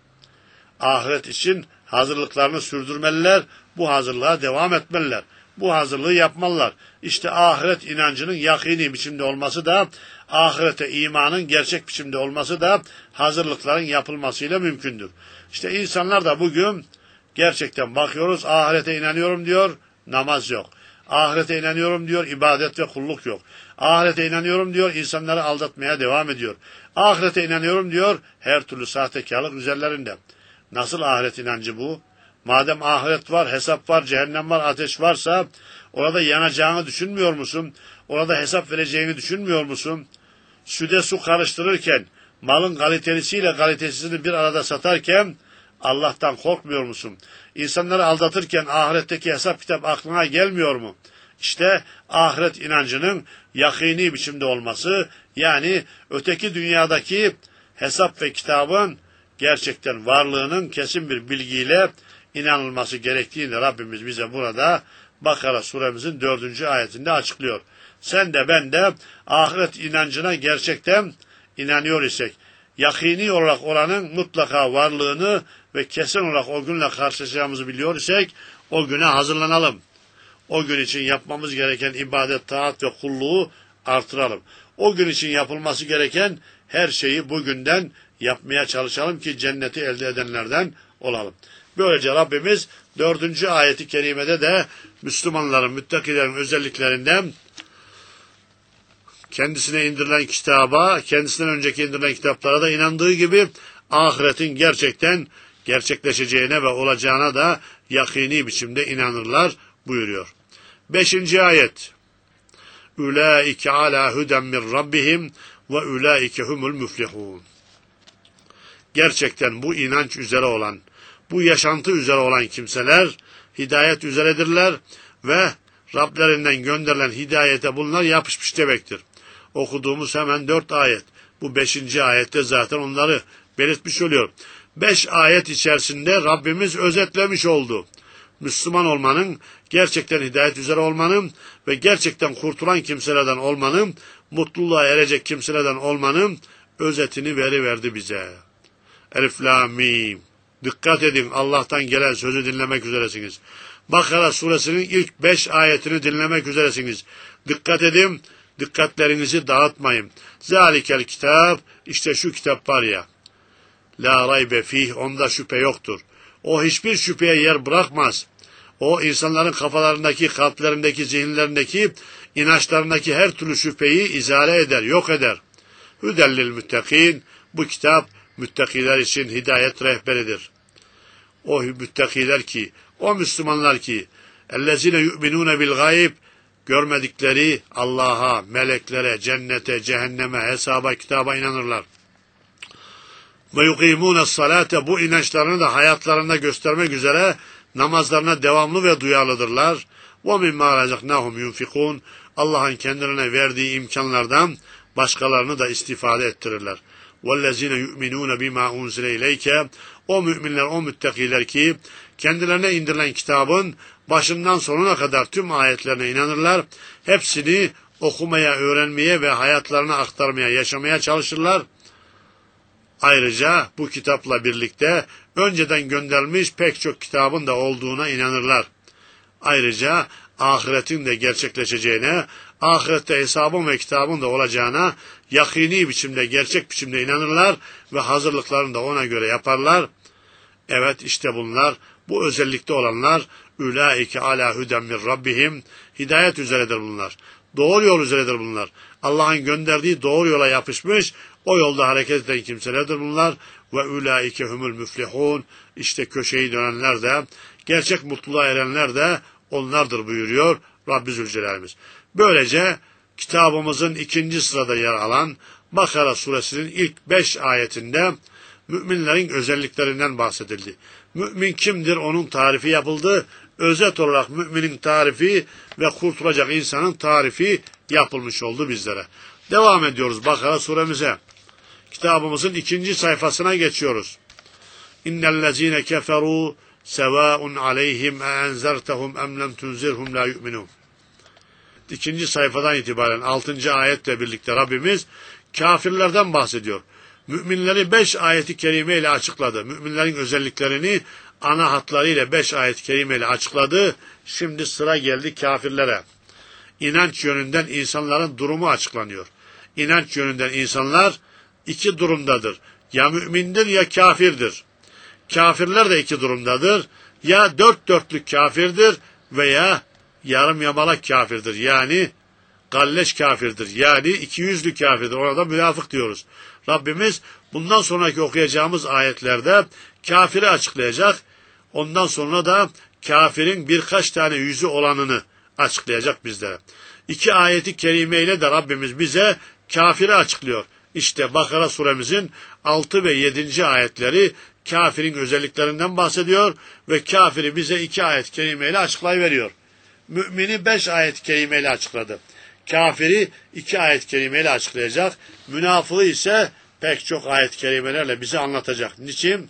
Ahiret için hazırlıklarını sürdürmeliler, bu hazırlığa devam etmeliler. Bu hazırlığı yapmalılar. İşte ahiret inancının yakini biçimde olması da, ahirete imanın gerçek biçimde olması da hazırlıkların yapılmasıyla mümkündür. İşte insanlar da bugün gerçekten bakıyoruz, ahirete inanıyorum diyor, namaz yok. Ahirete inanıyorum diyor, ibadet ve kulluk yok. Ahirete inanıyorum diyor, insanları aldatmaya devam ediyor. Ahirete inanıyorum diyor, her türlü sahtekarlık üzerlerinde. Nasıl ahiret inancı bu? Madem ahiret var, hesap var, cehennem var, ateş varsa orada yanacağını düşünmüyor musun? Orada hesap vereceğini düşünmüyor musun? Süde su karıştırırken, malın kalitelisiyle kalitesizini bir arada satarken Allah'tan korkmuyor musun? İnsanları aldatırken ahiretteki hesap kitap aklına gelmiyor mu? İşte ahiret inancının yakini biçimde olması, yani öteki dünyadaki hesap ve kitabın gerçekten varlığının kesin bir bilgiyle inanılması gerektiğini Rabbimiz bize burada Bakara suremizin 4. ayetinde açıklıyor. Sen de ben de ahiret inancına gerçekten inanıyor isek, yakini olarak oranın mutlaka varlığını ve kesin olarak o günle karşılaşacağımızı biliyor isek, o güne hazırlanalım. O gün için yapmamız gereken ibadet, taat ve kulluğu artıralım. O gün için yapılması gereken her şeyi bugünden yapmaya çalışalım ki cenneti elde edenlerden olalım. Böylece Rabbimiz 4. ayeti kerimede de Müslümanların, müttakilerin özelliklerinden kendisine indirilen kitaba, kendisinden önceki indirilen kitaplara da inandığı gibi ahiretin gerçekten gerçekleşeceğine ve olacağına da yakini biçimde inanırlar buyuruyor. 5. ayet. Ulaike ala huden min rabbihim ve ulaike humul müflihun. Gerçekten bu inanç üzere olan, bu yaşantı üzere olan kimseler hidayet üzeredirler ve Rablerinden gönderilen hidayete bunlar yapışmış demektir. Okuduğumuz hemen 4 ayet. Bu 5. ayette zaten onları belirtmiş oluyor. 5 ayet içerisinde Rabbimiz özetlemiş oldu. Müslüman olmanın, gerçekten hidayet üzere olmanın ve gerçekten kurtulan kimselerden olmanın, mutluluğa erecek kimselerden olmanın özetini veriverdi bize. Elif, Lam, Mim. Dikkat edin, Allah'tan gelen sözü dinlemek üzeresiniz. Bakara suresinin ilk 5 ayetini dinlemek üzeresiniz. Dikkat edin, dikkatlerinizi dağıtmayın. Zalikel kitap, işte şu kitap var ya. La raybe fih, onda şüphe yoktur. O hiçbir şüpheye yer bırakmaz. O insanların kafalarındaki, kalplerindeki, zihinlerindeki, inançlarındaki her türlü şüpheyi izale eder, yok eder. Hüdellil müttakîn, bu kitap müttakiler için hidayet rehberidir. O müttakiler ki, o Müslümanlar ki, ellezine yu'minune bil gayb, görmedikleri Allah'a, meleklere, cennete, cehenneme, hesaba, kitaba inanırlar. Ve yukimûne salate, bu inançlarını da hayatlarında göstermek üzere namazlarına devamlı ve duyarlıdırlar. Ve mimmâ rezaknâhum yunfikûn, Allah'ın kendilerine verdiği imkanlardan başkalarını da istifade ettirirler. وَالَّذِينَ يُؤْمِنُونَ بِمَا اُنْزِلَ اِلَيْكَ, o müminler, o müttakiler ki kendilerine indirilen kitabın başından sonuna kadar tüm ayetlerine inanırlar. Hepsini okumaya, öğrenmeye ve hayatlarına aktarmaya, yaşamaya çalışırlar. Ayrıca bu kitapla birlikte önceden gönderilmiş pek çok kitabın da olduğuna inanırlar. Ayrıca ahiretin de gerçekleşeceğine, ahirette hesabın ve kitabın da olacağına yakini biçimde, gerçek biçimde inanırlar ve hazırlıklarını da ona göre yaparlar. Evet, işte bunlar, bu özellikte olanlar, ulaike ala huden min rabbihim, hidayet üzeredir bunlar. Doğru yol üzeredir bunlar. Allah'ın gönderdiği doğru yola yapışmış, o yolda hareket eden kimselerdir bunlar. Ve ulaike humul müflihun, işte köşeyi dönenler de, gerçek mutluluğa erenler de onlardır buyuruyor Rabbi Zülcelal'imiz. Böylece kitabımızın 2. sırada yer alan Bakara suresinin ilk 5 ayetinde müminlerin özelliklerinden bahsedildi. Mümin kimdir? Onun tarifi yapıldı. Özet olarak müminin tarifi ve kurtulacak insanın tarifi yapılmış oldu bizlere. Devam ediyoruz Bakara suremize. Kitabımızın 2. sayfasına geçiyoruz. İnnellezîne keferû sevâun aleyhim enzertehum em lem tunzirhum la yu'minun. 2. sayfadan itibaren 6. ayetle birlikte Rabbimiz kafirlerden bahsediyor. Müminleri 5 ayeti kerime ile açıkladı. Müminlerin özelliklerini ana hatlarıyla 5 ayet-i kerime ile açıkladı. Şimdi sıra geldi kafirlere. İnanç yönünden insanların durumu açıklanıyor. İnanç yönünden insanlar 2 durumdadır. Ya mümindir ya kafirdir. Kafirler de 2 durumdadır. Ya 4 dörtlük kafirdir veya yarım yamalak kafirdir. Yani galleş kafirdir. Yani 200'lü kafirdir. Ona da münafık diyoruz. Rabbimiz bundan sonraki okuyacağımız ayetlerde kafiri açıklayacak. Ondan sonra da kafirin birkaç tane yüzü olanını açıklayacak bizlere. 2 ayeti kerimeyle de Rabbimiz bize kafiri açıklıyor. İşte Bakara suremizin 6 ve 7. ayetleri kafirin özelliklerinden bahsediyor ve kafiri bize 2 ayet-i kerimeyle açıklayıveriyor. Mümini 5 ayet-i kerimeyle açıkladı. Kafiri 2 ayet-i kerimeyle açıklayacak. Münafığı ise pek çok ayet-i kerimelerle bize anlatacak. Niçin?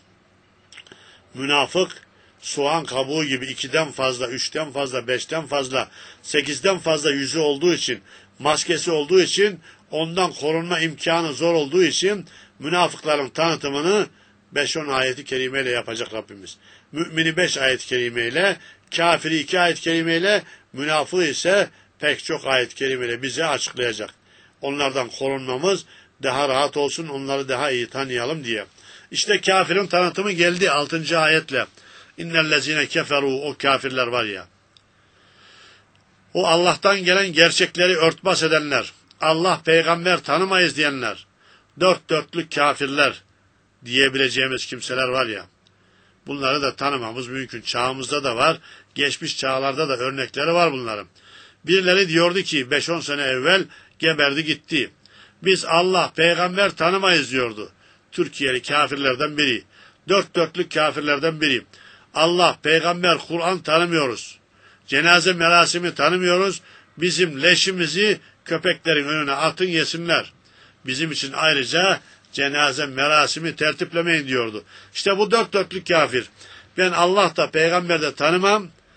Münafık soğan kabuğu gibi 2'den fazla, 3'ten fazla, 5'ten fazla, 8'den fazla yüzü olduğu için, maskesi olduğu için, ondan korunma imkanı zor olduğu için münafıkların tanıtımını 5-10 ayet-i kerimeyle yapacak Rabbimiz. Mümini 5 ayet-i kerimeyle, kafiri 2 ayet-i kerimeyle, münafığı ise pek çok ayet-i kerimeyle bize açıklayacak. Onlardan korunmamız daha rahat olsun, onları daha iyi tanıyalım diye. İşte kafirin tanıtımı geldi 6. ayetle. İnnellezine keferu, o kafirler var ya. O Allah'tan gelen gerçekleri örtbas edenler, Allah peygamber tanımayız diyenler, 4 dörtlük kafirler diyebileceğimiz kimseler var ya. Bunları da tanımamız mümkün. Çağımızda da var, geçmiş çağlarda da örnekleri var bunların. Birileri diyordu ki 5-10 sene evvel geberdi gitti. Biz Allah peygamber tanımayız diyordu. Türkiye'li kafirlerden biri. 4 dörtlük kafirlerden biri. Allah, peygamber, Kur'an tanımıyoruz. Cenaze merasimi tanımıyoruz. Bizim leşimizi köpeklerin önüne atın yesinler. Bizim için ayrıca cenaze merasimi tertiplemeyin diyordu. İşte bu 4 dörtlük kafir. Ben Allah da peygamber de tanımam.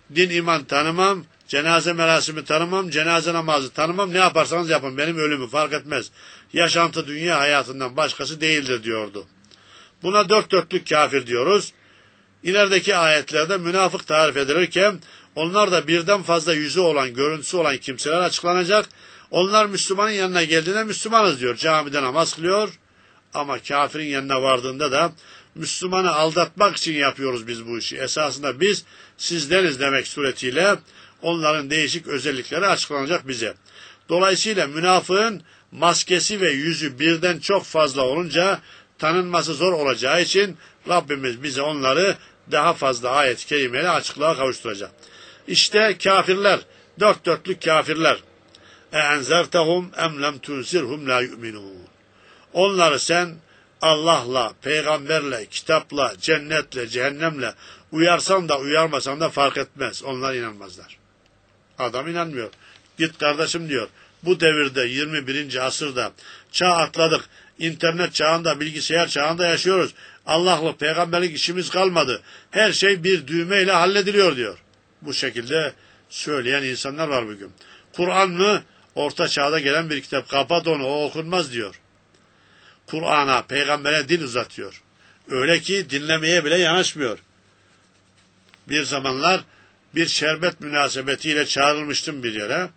din iman tanımam, cenaze merasimi tanımam, cenaze namazı tanımam, ne yaparsanız yapın, benim ölümü fark etmez. Yaşantı dünya hayatından başkası değildir diyordu. Buna dört dörtlük kafir diyoruz. İlerideki ayetlerde münafık tarif edilirken onlar da birden fazla yüzü olan, görüntüsü olan kimseler açıklanacak. Onlar Müslümanın yanına geldiğinde Müslümanız diyor. Camide namaz kılıyor ama kafirin yanına vardığında da Müslümanı aldatmak için yapıyoruz biz bu işi. Esasında biz sizdeniz demek suretiyle onların değişik özellikleri açıklanacak bize. Dolayısıyla münafığın maskesi ve yüzü birden çok fazla olunca tanınması zor olacağı için Rabbimiz bize onları daha fazla ayet-i kerimeyle açıklığa kavuşturacak. İşte kafirler, dört dörtlük kafirler. اَاَنْزَرْتَهُمْ اَمْ لَمْ تُنْزِرْهُمْ لَا يُؤْمِنُونَ. Onları sen Allah'la, peygamberle, kitapla, cennetle, cehennemle uyarsan da uyarmasan da fark etmez. Onlar inanmazlar. Adam inanmıyor. Git kardeşim diyor. Bu devirde 21. asırda çağ atladık. İnternet çağında, bilgisayar çağında yaşıyoruz. Allah'la peygamberlik işimiz kalmadı. Her şey bir düğmeyle hallediliyor diyor. Bu şekilde söyleyen insanlar var bugün. Kur'an mı? Orta çağda gelen bir kitap. Kapat onu, o okunmaz diyor. Kur'an'a, peygambere dil uzatıyor. Öyle ki dinlemeye bile yanaşmıyor. Bir zamanlar bir şerbet münasebetiyle çağrılmıştım bir yere.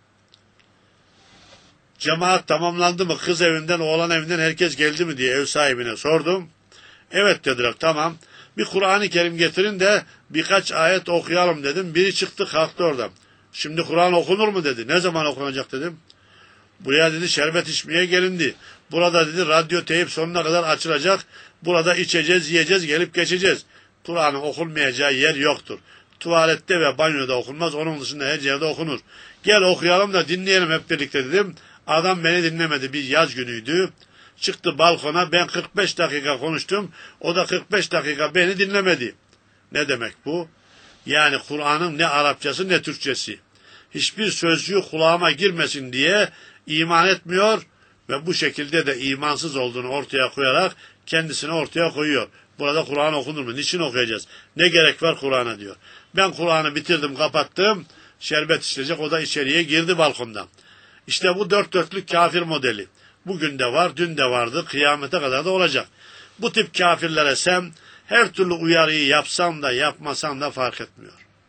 Cemaat tamamlandı mı? Kız evinden, oğlan evinden herkes geldi mi diye ev sahibine sordum. Evet dediler, tamam. Bir Kur'an-ı Kerim getirin de birkaç ayet okuyalım dedim. Biri çıktı kalktı oradan. Şimdi Kur'an okunur mu dedi. Ne zaman okunacak dedim. Buraya dedi şerbet içmeye gelindi. Burada dedi radyo teyip sonuna kadar açılacak. Burada içeceğiz, yiyeceğiz, gelip geçeceğiz. Kur'an'ın okunmayacağı yer yoktur. Tuvalette ve banyoda okunmaz. Onun dışında her yerde okunur. Gel okuyalım da dinleyelim hep birlikte dedim. Adam beni dinlemedi. Bir yaz günüydü. Çıktı balkona, ben 45 dakika konuştum. O da 45 dakika beni dinlemedi. Ne demek bu? Yani Kur'an'ın ne Arapçası ne Türkçesi. Hiçbir sözcüğü kulağıma girmesin diye iman etmiyor ve bu şekilde de imansız olduğunu ortaya koyarak kendisini ortaya koyuyor. Burada Kur'an okunur mu? Niçin okuyacağız? Ne gerek var Kur'an'a diyor. Ben Kur'an'ı bitirdim, kapattım. Şerbet içilecek, o da içeriye girdi balkondan. İşte bu dört dörtlük kafir modeli. Bugün de var, dün de vardı, kıyamete kadar da olacak. Bu tip kafirlere sen her türlü uyarıyı yapsan da yapmasan da fark etmiyor.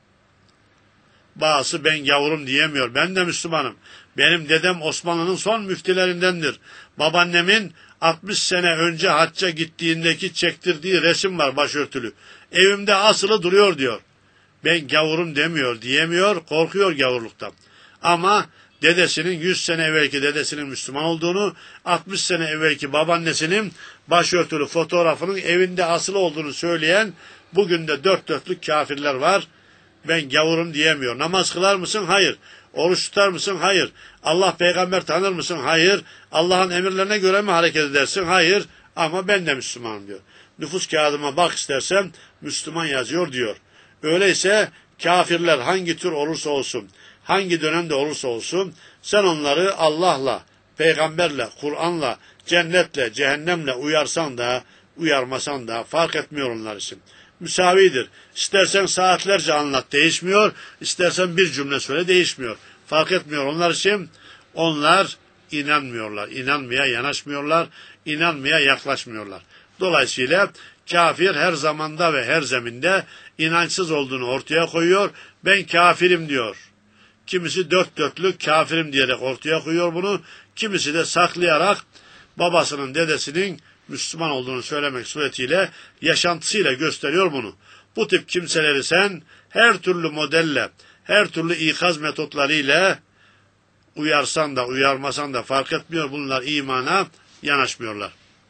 Bazısı ben yavurum diyemiyor. Ben de Müslümanım. Benim dedem Osmanlı'nın son müftilerindendir. Babaannemin 60 sene önce hacca gittiğindeki çektirdiği resim var başörtülü. Evimde asılı duruyor diyor. Ben gavurum demiyor, diyemiyor, korkuyor gavurluktan. Ama dedesinin 100 sene evvelki dedesinin Müslüman olduğunu, 60 sene evvelki babaannesinin başörtülü fotoğrafının evinde asılı olduğunu söyleyen bugün de dört dörtlük kafirler var. Ben gavurum diyemiyor. Namaz kılar mısın? Hayır. Oruç tutar mısın? Hayır. Allah peygamber tanır mısın? Hayır. Allah'ın emirlerine göre mi hareket edersin? Hayır. Ama ben de Müslümanım diyor. Nüfus kağıdıma bak istersen Müslüman yazıyor diyor. Öyleyse kafirler hangi tür olursa olsun, hangi dönemde olursa olsun, sen onları Allah'la, peygamberle, Kur'an'la, cennetle, cehennemle uyarsan da, uyarmasan da fark etmiyor onlar için. Müsavidir. İstersen saatlerce anlat, değişmiyor. İstersen bir cümle söyle, değişmiyor. Fark etmiyor onlar için. Onlar inanmıyorlar. İnanmaya yanaşmıyorlar. İnanmaya yaklaşmıyorlar. Dolayısıyla kafir her zamanda ve her zeminde inançsız olduğunu ortaya koyuyor. Ben kafirim diyor. Kimisi dört dörtlük kafirim diyerek ortaya koyuyor bunu. Kimisi de saklayarak babasının, dedesinin Müslüman olduğunu söylemek suretiyle yaşantısıyla gösteriyor bunu. Bu tip kimseleri sen her türlü modelle, her türlü ikaz metotlarıyla uyarsan da uyarmasan da fark etmiyor. Bunlar imana yanaşmıyorlar.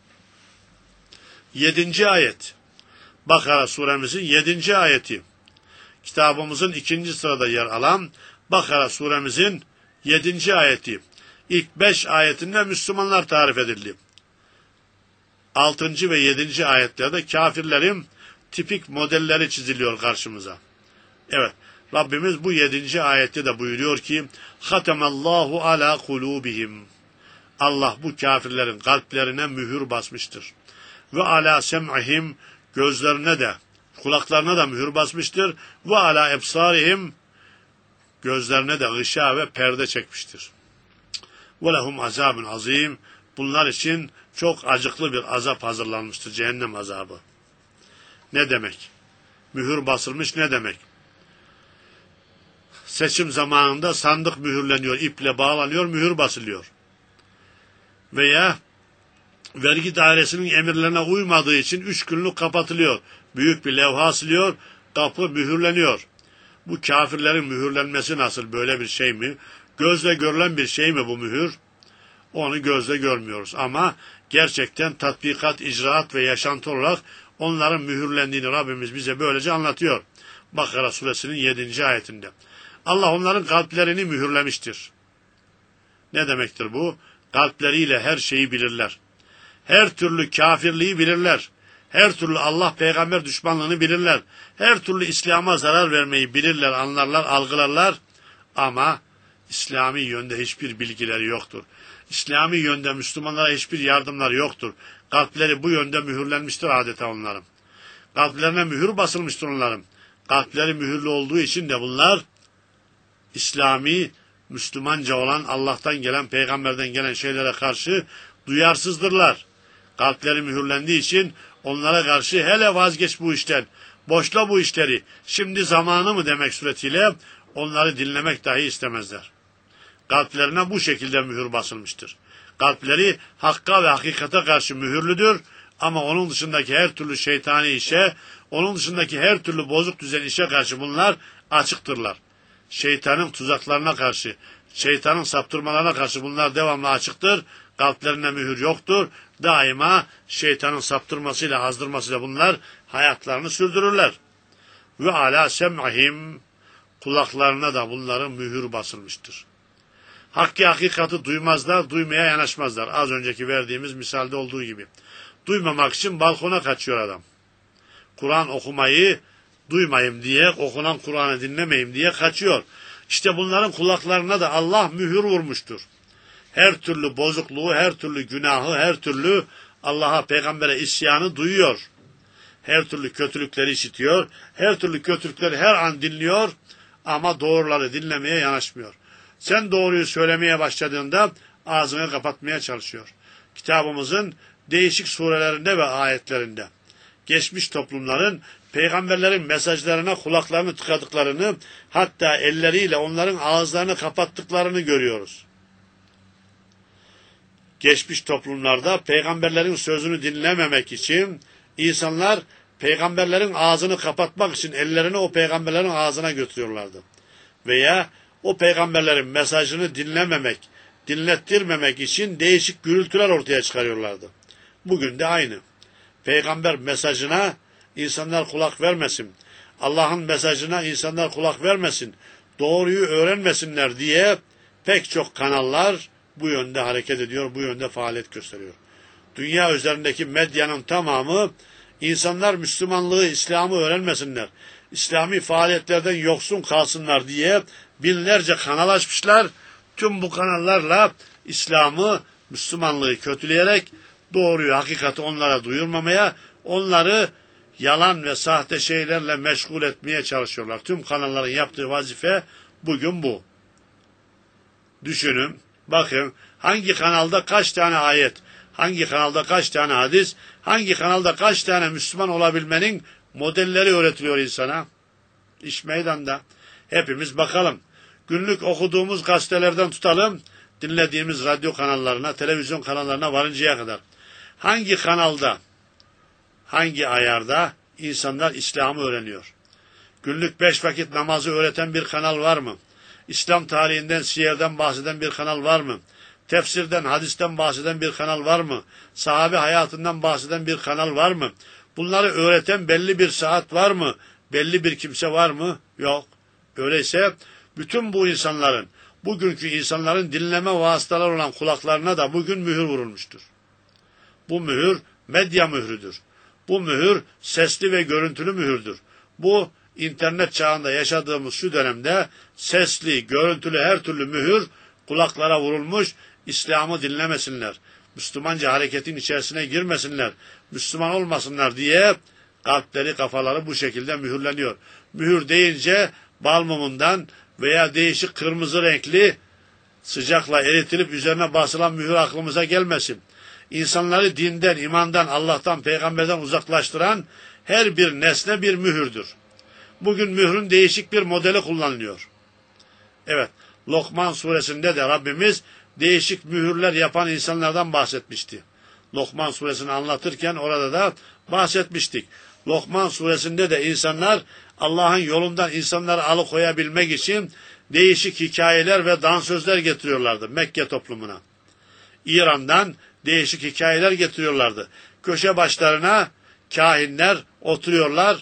7. ayet. Bakara suremizin 7. ayeti. Kitabımızın 2. sırada yer alan Bakara suremizin 7. ayeti. İlk 5 ayetinde Müslümanlar tarif edildi. 6. ve 7. ayetlerde kafirlerin tipik modelleri çiziliyor karşımıza. Evet, Rabbimiz bu 7. ayette de buyuruyor ki Hatemallahu ala kulubihim. Allah bu kafirlerin kalplerine mühür basmıştır. Ve ala sem'ihim, gözlerine de, kulaklarına da mühür basmıştır. Ve ala ebsarihim, Gözlerine de gışa ve perde çekmiştir. وَلَهُمْ azabun azim. Bunlar için çok acıklı bir azap hazırlanmıştır. Cehennem azabı. Ne demek? Mühür basılmış ne demek? Seçim zamanında sandık mühürleniyor, iple bağlanıyor, mühür basılıyor. Veya vergi dairesinin emirlerine uymadığı için 3 günlük kapatılıyor. Büyük bir levha asılıyor, kapı mühürleniyor. Bu kafirlerin mühürlenmesi nasıl, böyle bir şey mi? Gözle görülen bir şey mi bu mühür? Onu gözle görmüyoruz ama gerçekten tatbikat, icraat ve yaşantı olarak onların mühürlendiğini Rabbimiz bize böylece anlatıyor. Bakara suresinin 7. ayetinde. Allah onların kalplerini mühürlemiştir. Ne demektir bu? Kalpleriyle her şeyi bilirler. Her türlü kafirliği bilirler. Her türlü Allah peygamber düşmanlığını bilirler. Her türlü İslam'a zarar vermeyi bilirler, anlarlar, algılarlar. Ama İslami yönde hiçbir bilgileri yoktur. İslami yönde Müslümanlara hiçbir yardımları yoktur. Kalpleri bu yönde mühürlenmiştir adeta onların. Kalplerine mühür basılmıştır onların. Kalpleri mühürlü olduğu için de bunlar İslami, Müslümanca olan Allah'tan gelen, peygamberden gelen şeylere karşı duyarsızdırlar. Kalpleri mühürlendiği için onlara karşı hele vazgeç bu işten, boşla bu işleri, şimdi zamanı mı demek suretiyle onları dinlemek dahi istemezler. Kalplerine bu şekilde mühür basılmıştır. Kalpleri hakka ve hakikate karşı mühürlüdür ama onun dışındaki her türlü şeytani işe, onun dışındaki her türlü bozuk düzen işe karşı bunlar açıktırlar. Şeytanın tuzaklarına karşı, şeytanın saptırmalarına karşı bunlar devamlı açıktır. Kalplerine mühür yoktur. Daima şeytanın saptırmasıyla, azdırmasıyla bunlar hayatlarını sürdürürler. Ve ala sem'ihim, kulaklarına da bunların mühür basılmıştır. Hakkı hakikati duymazlar, duymaya yanaşmazlar. Az önceki verdiğimiz misalde olduğu gibi. Duymamak için balkona kaçıyor adam. Kur'an okumayı duymayayım diye, okunan Kur'an'ı dinlemeyeyim diye kaçıyor. İşte bunların kulaklarına da Allah mühür vurmuştur. Her türlü bozukluğu, her türlü günahı, her türlü Allah'a, peygambere isyanı duyuyor. Her türlü kötülükleri işitiyor. Her türlü kötülükleri her an dinliyor ama doğruları dinlemeye yanaşmıyor. Sen doğruyu söylemeye başladığında ağzını kapatmaya çalışıyor. Kitabımızın değişik surelerinde ve ayetlerinde geçmiş toplumların peygamberlerin mesajlarına kulaklarını tıkadıklarını, hatta elleriyle onların ağızlarını kapattıklarını görüyoruz. Geçmiş toplumlarda peygamberlerin sözünü dinlememek için insanlar peygamberlerin ağzını kapatmak için ellerini o peygamberlerin ağzına götürüyorlardı. Veya o peygamberlerin mesajını dinlememek, dinlettirmemek için değişik gürültüler ortaya çıkarıyorlardı. Bugün de aynı. Peygamber mesajına insanlar kulak vermesin, Allah'ın mesajına insanlar kulak vermesin, doğruyu öğrenmesinler diye pek çok kanallar bu yönde hareket ediyor, bu yönde faaliyet gösteriyor. Dünya üzerindeki medyanın tamamı insanlar Müslümanlığı, İslam'ı öğrenmesinler, İslami faaliyetlerden yoksun kalsınlar diye binlerce kanal açmışlar. Tüm bu kanallarla İslam'ı, Müslümanlığı kötüleyerek doğruyu, hakikati onlara duyurmamaya, onları yalan ve sahte şeylerle meşgul etmeye çalışıyorlar. Tüm kanalların yaptığı vazife bugün bu. Düşünün, bakın hangi kanalda kaç tane ayet, hangi kanalda kaç tane hadis, hangi kanalda kaç tane Müslüman olabilmenin modelleri öğretiliyor insana. İş meydanda. Hepimiz bakalım. Günlük okuduğumuz gazetelerden tutalım, dinlediğimiz radyo kanallarına, televizyon kanallarına varıncaya kadar. Hangi kanalda, hangi ayarda insanlar İslam'ı öğreniyor? Günlük 5 vakit namazı öğreten bir kanal var mı? İslam tarihinden, siyerden bahseden bir kanal var mı? Tefsirden, hadisten bahseden bir kanal var mı? Sahabe hayatından bahseden bir kanal var mı? Bunları öğreten belli bir saat var mı? Belli bir kimse var mı? Yok. Öyleyse bütün bu insanların, bugünkü insanların dinleme vasıtaları olan kulaklarına da bugün mühür vurulmuştur. Bu mühür medya mührüdür. Bu mühür sesli ve görüntülü mühürdür. Bu internet çağında yaşadığımız şu dönemde sesli, görüntülü her türlü mühür kulaklara vurulmuş, İslam'ı dinlemesinler, Müslümanca hareketin içerisine girmesinler, Müslüman olmasınlar diye kalpleri, kafaları bu şekilde mühürleniyor. Mühür deyince bal mumundan veya değişik kırmızı renkli sıcakla eritilip üzerine basılan mühür aklımıza gelmesin. İnsanları dinden, imandan, Allah'tan, peygamberden uzaklaştıran her bir nesne bir mühürdür. Bugün mührün değişik bir modeli kullanılıyor. Evet, Lokman suresinde de Rabbimiz değişik mühürler yapan insanlardan bahsetmişti. Lokman suresini anlatırken orada da bahsetmiştik. Lokman suresinde de insanlar Allah'ın yolundan insanları alıkoyabilmek için değişik hikayeler ve dansözler getiriyorlardı Mekke toplumuna. İran'dan değişik hikayeler getiriyorlardı. Köşe başlarına kahinler oturuyorlar.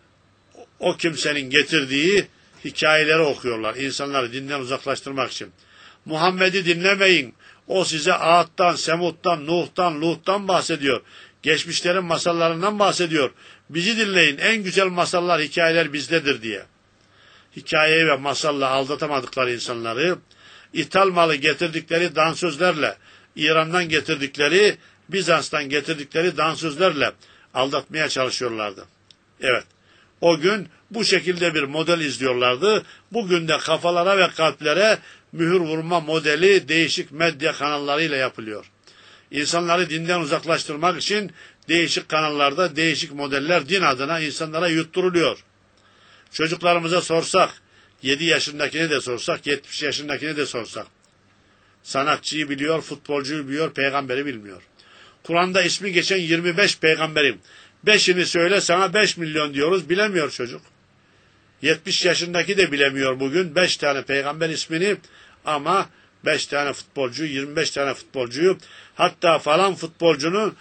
O kimsenin getirdiği hikayeleri okuyorlar. İnsanları dinden uzaklaştırmak için. Muhammed'i dinlemeyin. O size Ağat'tan, Semud'dan, Nuh'tan, Lut'tan bahsediyor. Geçmişlerin masallarından bahsediyor. Bizi dinleyin. En güzel masallar, hikayeler bizdedir diye. Hikayeyi ve masalla aldatamadıkları insanları, ithal malı getirdikleri dansözlerle, İran'dan getirdikleri, Bizans'tan getirdikleri dansözlerle aldatmaya çalışıyorlardı. Evet, o gün bu şekilde bir model izliyorlardı. Bugün de kafalara ve kalplere mühür vurma modeli değişik medya kanallarıyla yapılıyor. İnsanları dinden uzaklaştırmak için değişik kanallarda değişik modeller din adına insanlara yutturuluyor. Çocuklarımıza sorsak, 7 yaşındakini de sorsak, 70 yaşındakini de sorsak, sanatçıyı biliyor, futbolcuyu biliyor, peygamberi bilmiyor. Kur'an'da ismi geçen 25 peygamberim. 5'ini söyle sana 5 milyon diyoruz, bilemiyor çocuk. 70 yaşındaki de bilemiyor bugün 5 tane peygamber ismini, ama 5 tane futbolcuyu, 25 tane futbolcuyu, hatta falan futbolcunun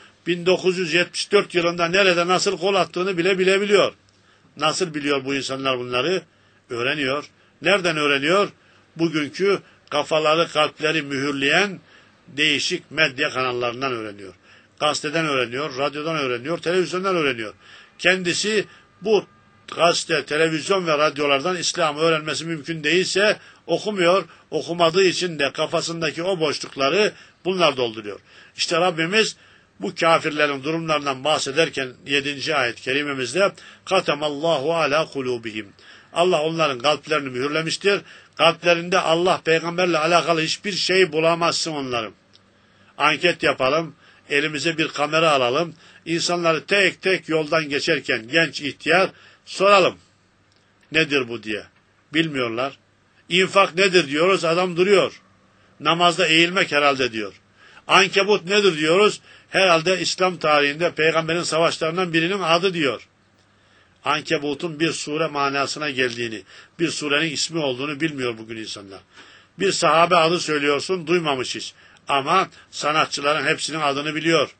1974 yılında nerede nasıl gol attığını bile bilebiliyor. Nasıl biliyor bu insanlar bunları? Öğreniyor. Nereden öğreniyor? Bugünkü kafaları, kalpleri mühürleyen değişik medya kanallarından öğreniyor. Gazeteden öğreniyor, radyodan öğreniyor, televizyondan öğreniyor. Kendisi bu gazete, televizyon ve radyolardan İslam'ı öğrenmesi mümkün değilse okumuyor. Okumadığı için de kafasındaki o boşlukları bunlar dolduruyor. İşte Rabbimiz bu kafirlerin durumlarından bahsederken 7. ayet-i kerimemizde katamallahu ala kulubihim. Allah onların kalplerini mühürlemiştir. Kalplerinde Allah peygamberle alakalı hiçbir şey bulamazsın onların. Anket yapalım, elimize bir kamera alalım, insanları tek tek yoldan geçerken genç ihtiyar soralım. Nedir bu diye. Bilmiyorlar. İnfak nedir diyoruz, adam duruyor. Namazda eğilmek herhalde diyor. Ankebut nedir diyoruz, herhalde İslam tarihinde peygamberin savaşlarından birinin adı diyor. Ankebut'un bir sure manasına geldiğini, bir surenin ismi olduğunu bilmiyor bugün insanlar. Bir sahabe adı söylüyorsun, duymamış hiç. Ama sanatçıların hepsinin adını biliyor.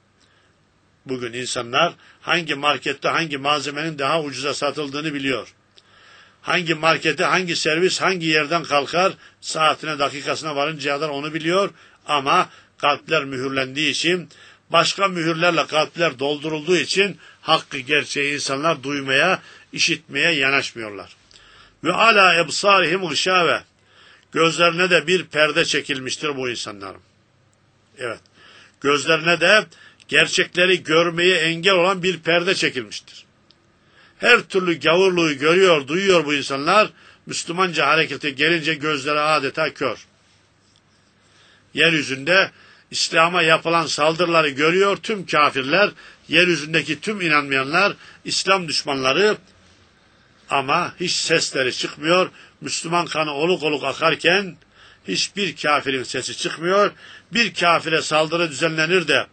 Bugün insanlar hangi markette hangi malzemenin daha ucuza satıldığını biliyor. Hangi markete hangi servis hangi yerden kalkar, saatine dakikasına varıncaya kadar onu biliyor. Ama kalpler mühürlendiği için, başka mühürlerle kalpler doldurulduğu için hakkı gerçeği insanlar duymaya, işitmeye yanaşmıyorlar. Ve ala ebsarihim gışave. Gözlerine de bir perde çekilmiştir bu insanların. Evet. Gözlerine de gerçekleri görmeye engel olan bir perde çekilmiştir. Her türlü gavurluğu görüyor, duyuyor bu insanlar. Müslümanca harekete gelince gözleri adeta kör. Yeryüzünde İslam'a yapılan saldırıları görüyor tüm kafirler, yeryüzündeki tüm inanmayanlar, İslam düşmanları, ama hiç sesleri çıkmıyor. Müslüman kanı oluk oluk akarken hiçbir kafirin sesi çıkmıyor. Bir kafire saldırı düzenlenir de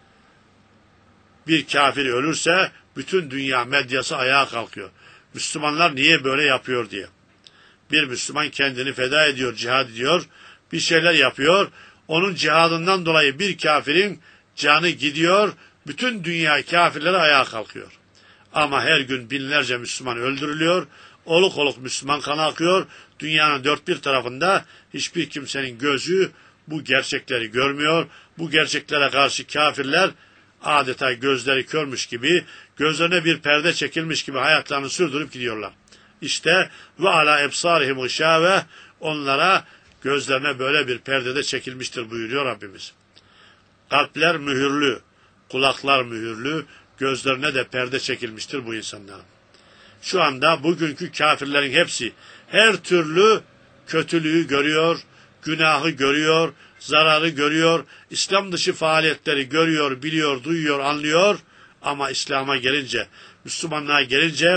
bir kafir ölürse bütün dünya medyası ayağa kalkıyor. Müslümanlar niye böyle yapıyor diye. Bir Müslüman kendini feda ediyor, cihad ediyor, bir şeyler yapıyor. Onun cihadından dolayı bir kafirin canı gidiyor, bütün dünya kafirleri ayağa kalkıyor. Ama her gün binlerce Müslüman öldürülüyor, oluk oluk Müslüman kanı akıyor. Dünyanın dört bir tarafında hiçbir kimsenin gözü bu gerçekleri görmüyor. Bu gerçeklere karşı kafirler adeta gözleri körmüş gibi, gözlerine bir perde çekilmiş gibi hayatlarını sürdürüp gidiyorlar. İşte ve ala ebsarihim gışave, onlara gözlerine böyle bir perdede çekilmiştir buyuruyor Rabbimiz. Kalpler mühürlü, kulaklar mühürlü, gözlerine de perde çekilmiştir bu insanların. Şu anda bugünkü kafirlerin hepsi her türlü kötülüğü görüyor, günahı görüyor, zararı görüyor, İslam dışı faaliyetleri görüyor, biliyor, duyuyor, anlıyor ama İslam'a gelince, Müslümanlığa gelince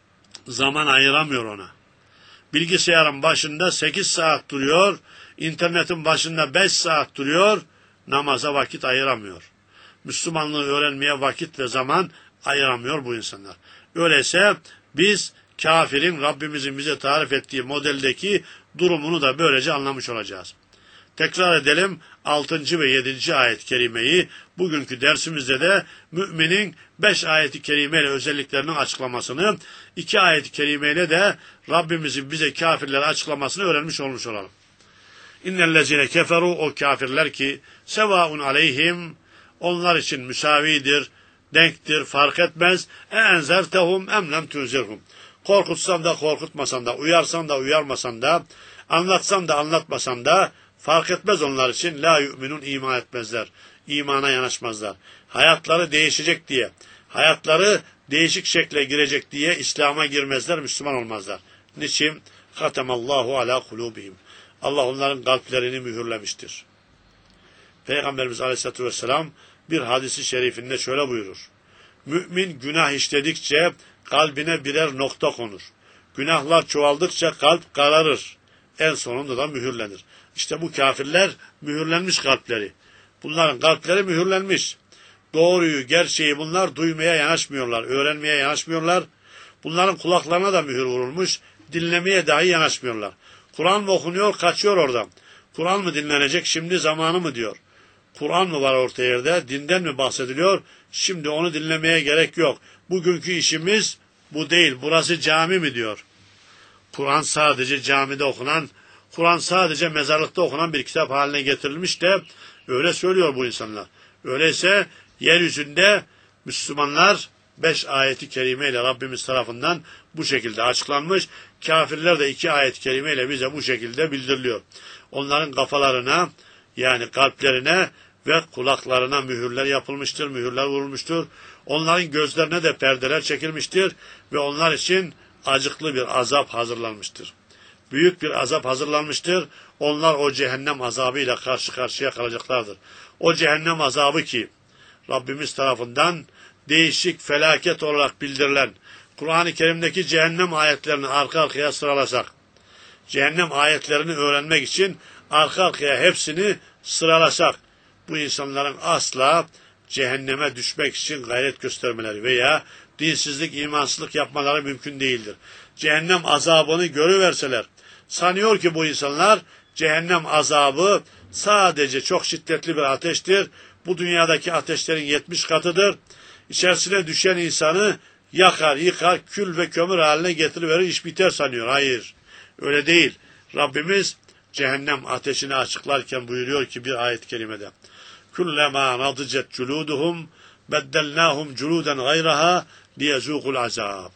zaman ayıramıyor ona. Bilgisayarın başında 8 saat duruyor, internetin başında 5 saat duruyor, namaza vakit ayıramıyor. Müslümanlığı öğrenmeye vakit ve zaman ayıramıyor bu insanlar. Öyleyse biz kafirin Rabbimizin bize tarif ettiği modeldeki durumunu da böylece anlamış olacağız. Tekrar edelim 6. ve 7. ayet-i kerimeyi. Bugünkü dersimizde de müminin 5 ayet-i kerimeyle özelliklerinin açıklamasını, 2 ayet-i kerimeyle de Rabbimizin bize kafirlere açıklamasını öğrenmiş olmuş olalım. İnnellezine keferu, o kafirler ki sevaun aleyhim, onlar için müsavidir, denktir, fark etmez. Enzertehum em lem tunzirhum. Korkutsan da korkutmasan da, uyarsan da uyarmasan da, anlatsan da anlatmasan da fark etmez onlar için. La yu'minun, iman etmezler. İmana yanaşmazlar. Hayatları değişecek diye, hayatları değişik şekle girecek diye İslam'a girmezler, Müslüman olmazlar. Niçin? Hatemallahu ala kulubihim. Allah onların kalplerini mühürlemiştir. Peygamberimiz Aleyhisselatü Vesselam bir hadisi şerifinde şöyle buyurur. Mümin günah işledikçe kalbine birer nokta konur. Günahlar çoğaldıkça kalp kararır. En sonunda da mühürlenir. İşte bu kafirler mühürlenmiş kalpleri. Bunların kalpleri mühürlenmiş. Doğruyu, gerçeği bunlar duymaya yanaşmıyorlar, öğrenmeye yanaşmıyorlar. Bunların kulaklarına da mühür vurulmuş, dinlemeye dahi yanaşmıyorlar. Kur'an mı okunuyor, kaçıyor oradan. Kur'an mı dinlenecek, şimdi zamanı mı diyor. Kur'an mı var orta yerde, dinden mi bahsediliyor, şimdi onu dinlemeye gerek yok. Bugünkü işimiz bu değil, burası cami mi diyor. Kur'an sadece camide okunan, Kur'an sadece mezarlıkta okunan bir kitap haline getirilmiş de öyle söylüyor bu insanlar. Öyleyse yeryüzünde Müslümanlar 5 ayeti kerimeyle Rabbimiz tarafından bu şekilde açıklanmış. Kafirler de 2 ayet-i kerimeyle bize bu şekilde bildiriliyor. Onların kafalarına, yani kalplerine ve kulaklarına mühürler yapılmıştır, mühürler vurulmuştur. Onların gözlerine de perdeler çekilmiştir ve onlar için acıklı bir azap hazırlanmıştır. Büyük bir azap hazırlanmıştır. Onlar o cehennem azabıyla karşı karşıya kalacaklardır. O cehennem azabı ki Rabbimiz tarafından değişik felaket olarak bildirilen Kur'an-ı Kerim'deki cehennem ayetlerini arka arkaya sıralasak, cehennem ayetlerini öğrenmek için arka arkaya hepsini sıralasak, bu insanların asla cehenneme düşmek için gayret göstermeleri veya dinsizlik, imansızlık yapmaları mümkün değildir. Cehennem azabını görüverseler, sanıyor ki bu insanlar cehennem azabı sadece çok şiddetli bir ateştir. Bu dünyadaki ateşlerin 70 katıdır. İçerisine düşen insanı yakar, yıkar, kül ve kömür haline getiriverir, iş biter sanıyor. Hayır, öyle değil. Rabbimiz cehennem ateşini açıklarken buyuruyor ki bir ayet-i kerimede. Kullama nadicet culuduhum beddelnahum culuden gayraha liyezûkul azab.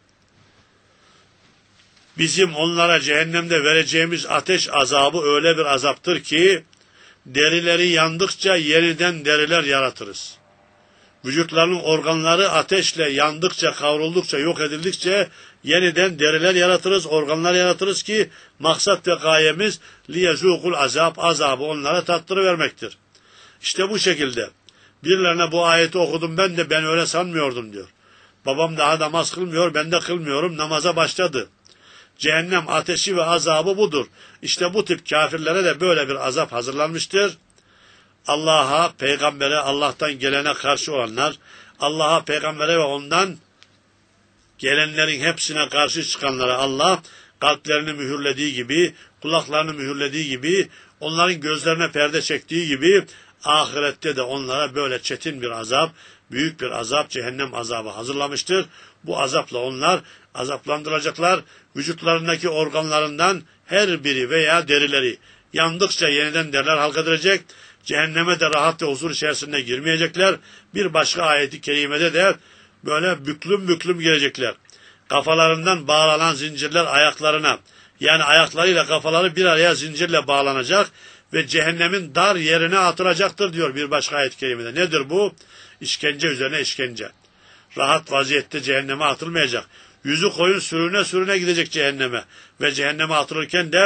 Bizim onlara cehennemde vereceğimiz ateş azabı öyle bir azaptır ki derileri yandıkça yeniden deriler yaratırız. Vücutlarının organları ateşle yandıkça, kavruldukça, yok edildikçe yeniden deriler yaratırız, organlar yaratırız ki maksat ve gayemiz liyezûkul azab, azabı onlara tattırıvermektir. İşte bu şekilde. Birilerine bu ayeti okudum ben öyle sanmıyordum diyor. Babam daha namaz kılmıyor, ben de kılmıyorum, namaza başladı. Cehennem ateşi ve azabı budur. İşte bu tip kafirlere de böyle bir azap hazırlanmıştır. Allah'a, peygambere, Allah'tan gelene karşı olanlar, Allah'a, peygambere ve ondan gelenlerin hepsine karşı çıkanlara Allah kalplerini mühürlediği gibi, kulaklarını mühürlediği gibi, onların gözlerine perde çektiği gibi ahirette de onlara böyle çetin bir azap, büyük bir azap, cehennem azabı hazırlamıştır. Bu azapla onlar azaplandırılacaklar. Vücutlarındaki organlarından her biri veya derileri yandıkça yeniden deriler halkedilecek. Cehenneme de rahat ve huzur içerisinde girmeyecekler. Bir başka ayeti kerimede de böyle büklüm büklüm girecekler. Kafalarından bağlanan zincirler ayaklarına, yani ayaklarıyla kafaları bir araya zincirle bağlanacak ve cehennemin dar yerine atılacaktır diyor bir başka ayet-i kerimede. Nedir bu? İşkence üzerine işkence. Rahat vaziyette cehenneme atılmayacak. Yüzü koyun sürüne sürüne gidecek cehenneme. Ve cehenneme atılırken de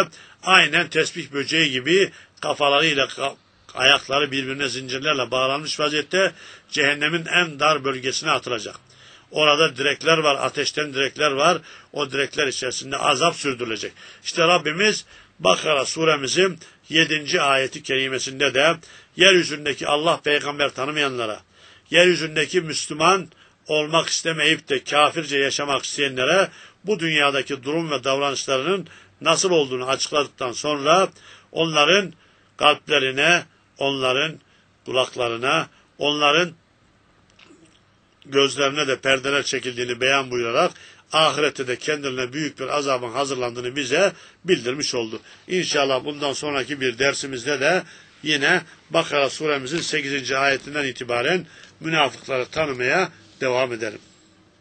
aynen tesbih böceği gibi kafalarıyla ayakları birbirine zincirlerle bağlanmış vaziyette cehennemin en dar bölgesine atılacak. Orada direkler var, ateşten direkler var. O direkler içerisinde azap sürdürülecek. İşte Rabbimiz Bakara suremizin 7. ayeti kerimesinde de yeryüzündeki Allah peygamber tanımayanlara, yeryüzündeki Müslüman olmak istemeyip de kafirce yaşamak isteyenlere bu dünyadaki durum ve davranışlarının nasıl olduğunu açıkladıktan sonra onların kalplerine, onların kulaklarına, onların gözlerine de perdeler çekildiğini beyan buyurarak ahirette de kendilerine büyük bir azabın hazırlandığını bize bildirmiş oldu. İnşallah bundan sonraki bir dersimizde de yine Bakara suremizin 8. ayetinden itibaren münafıkları tanımaya devam edelim.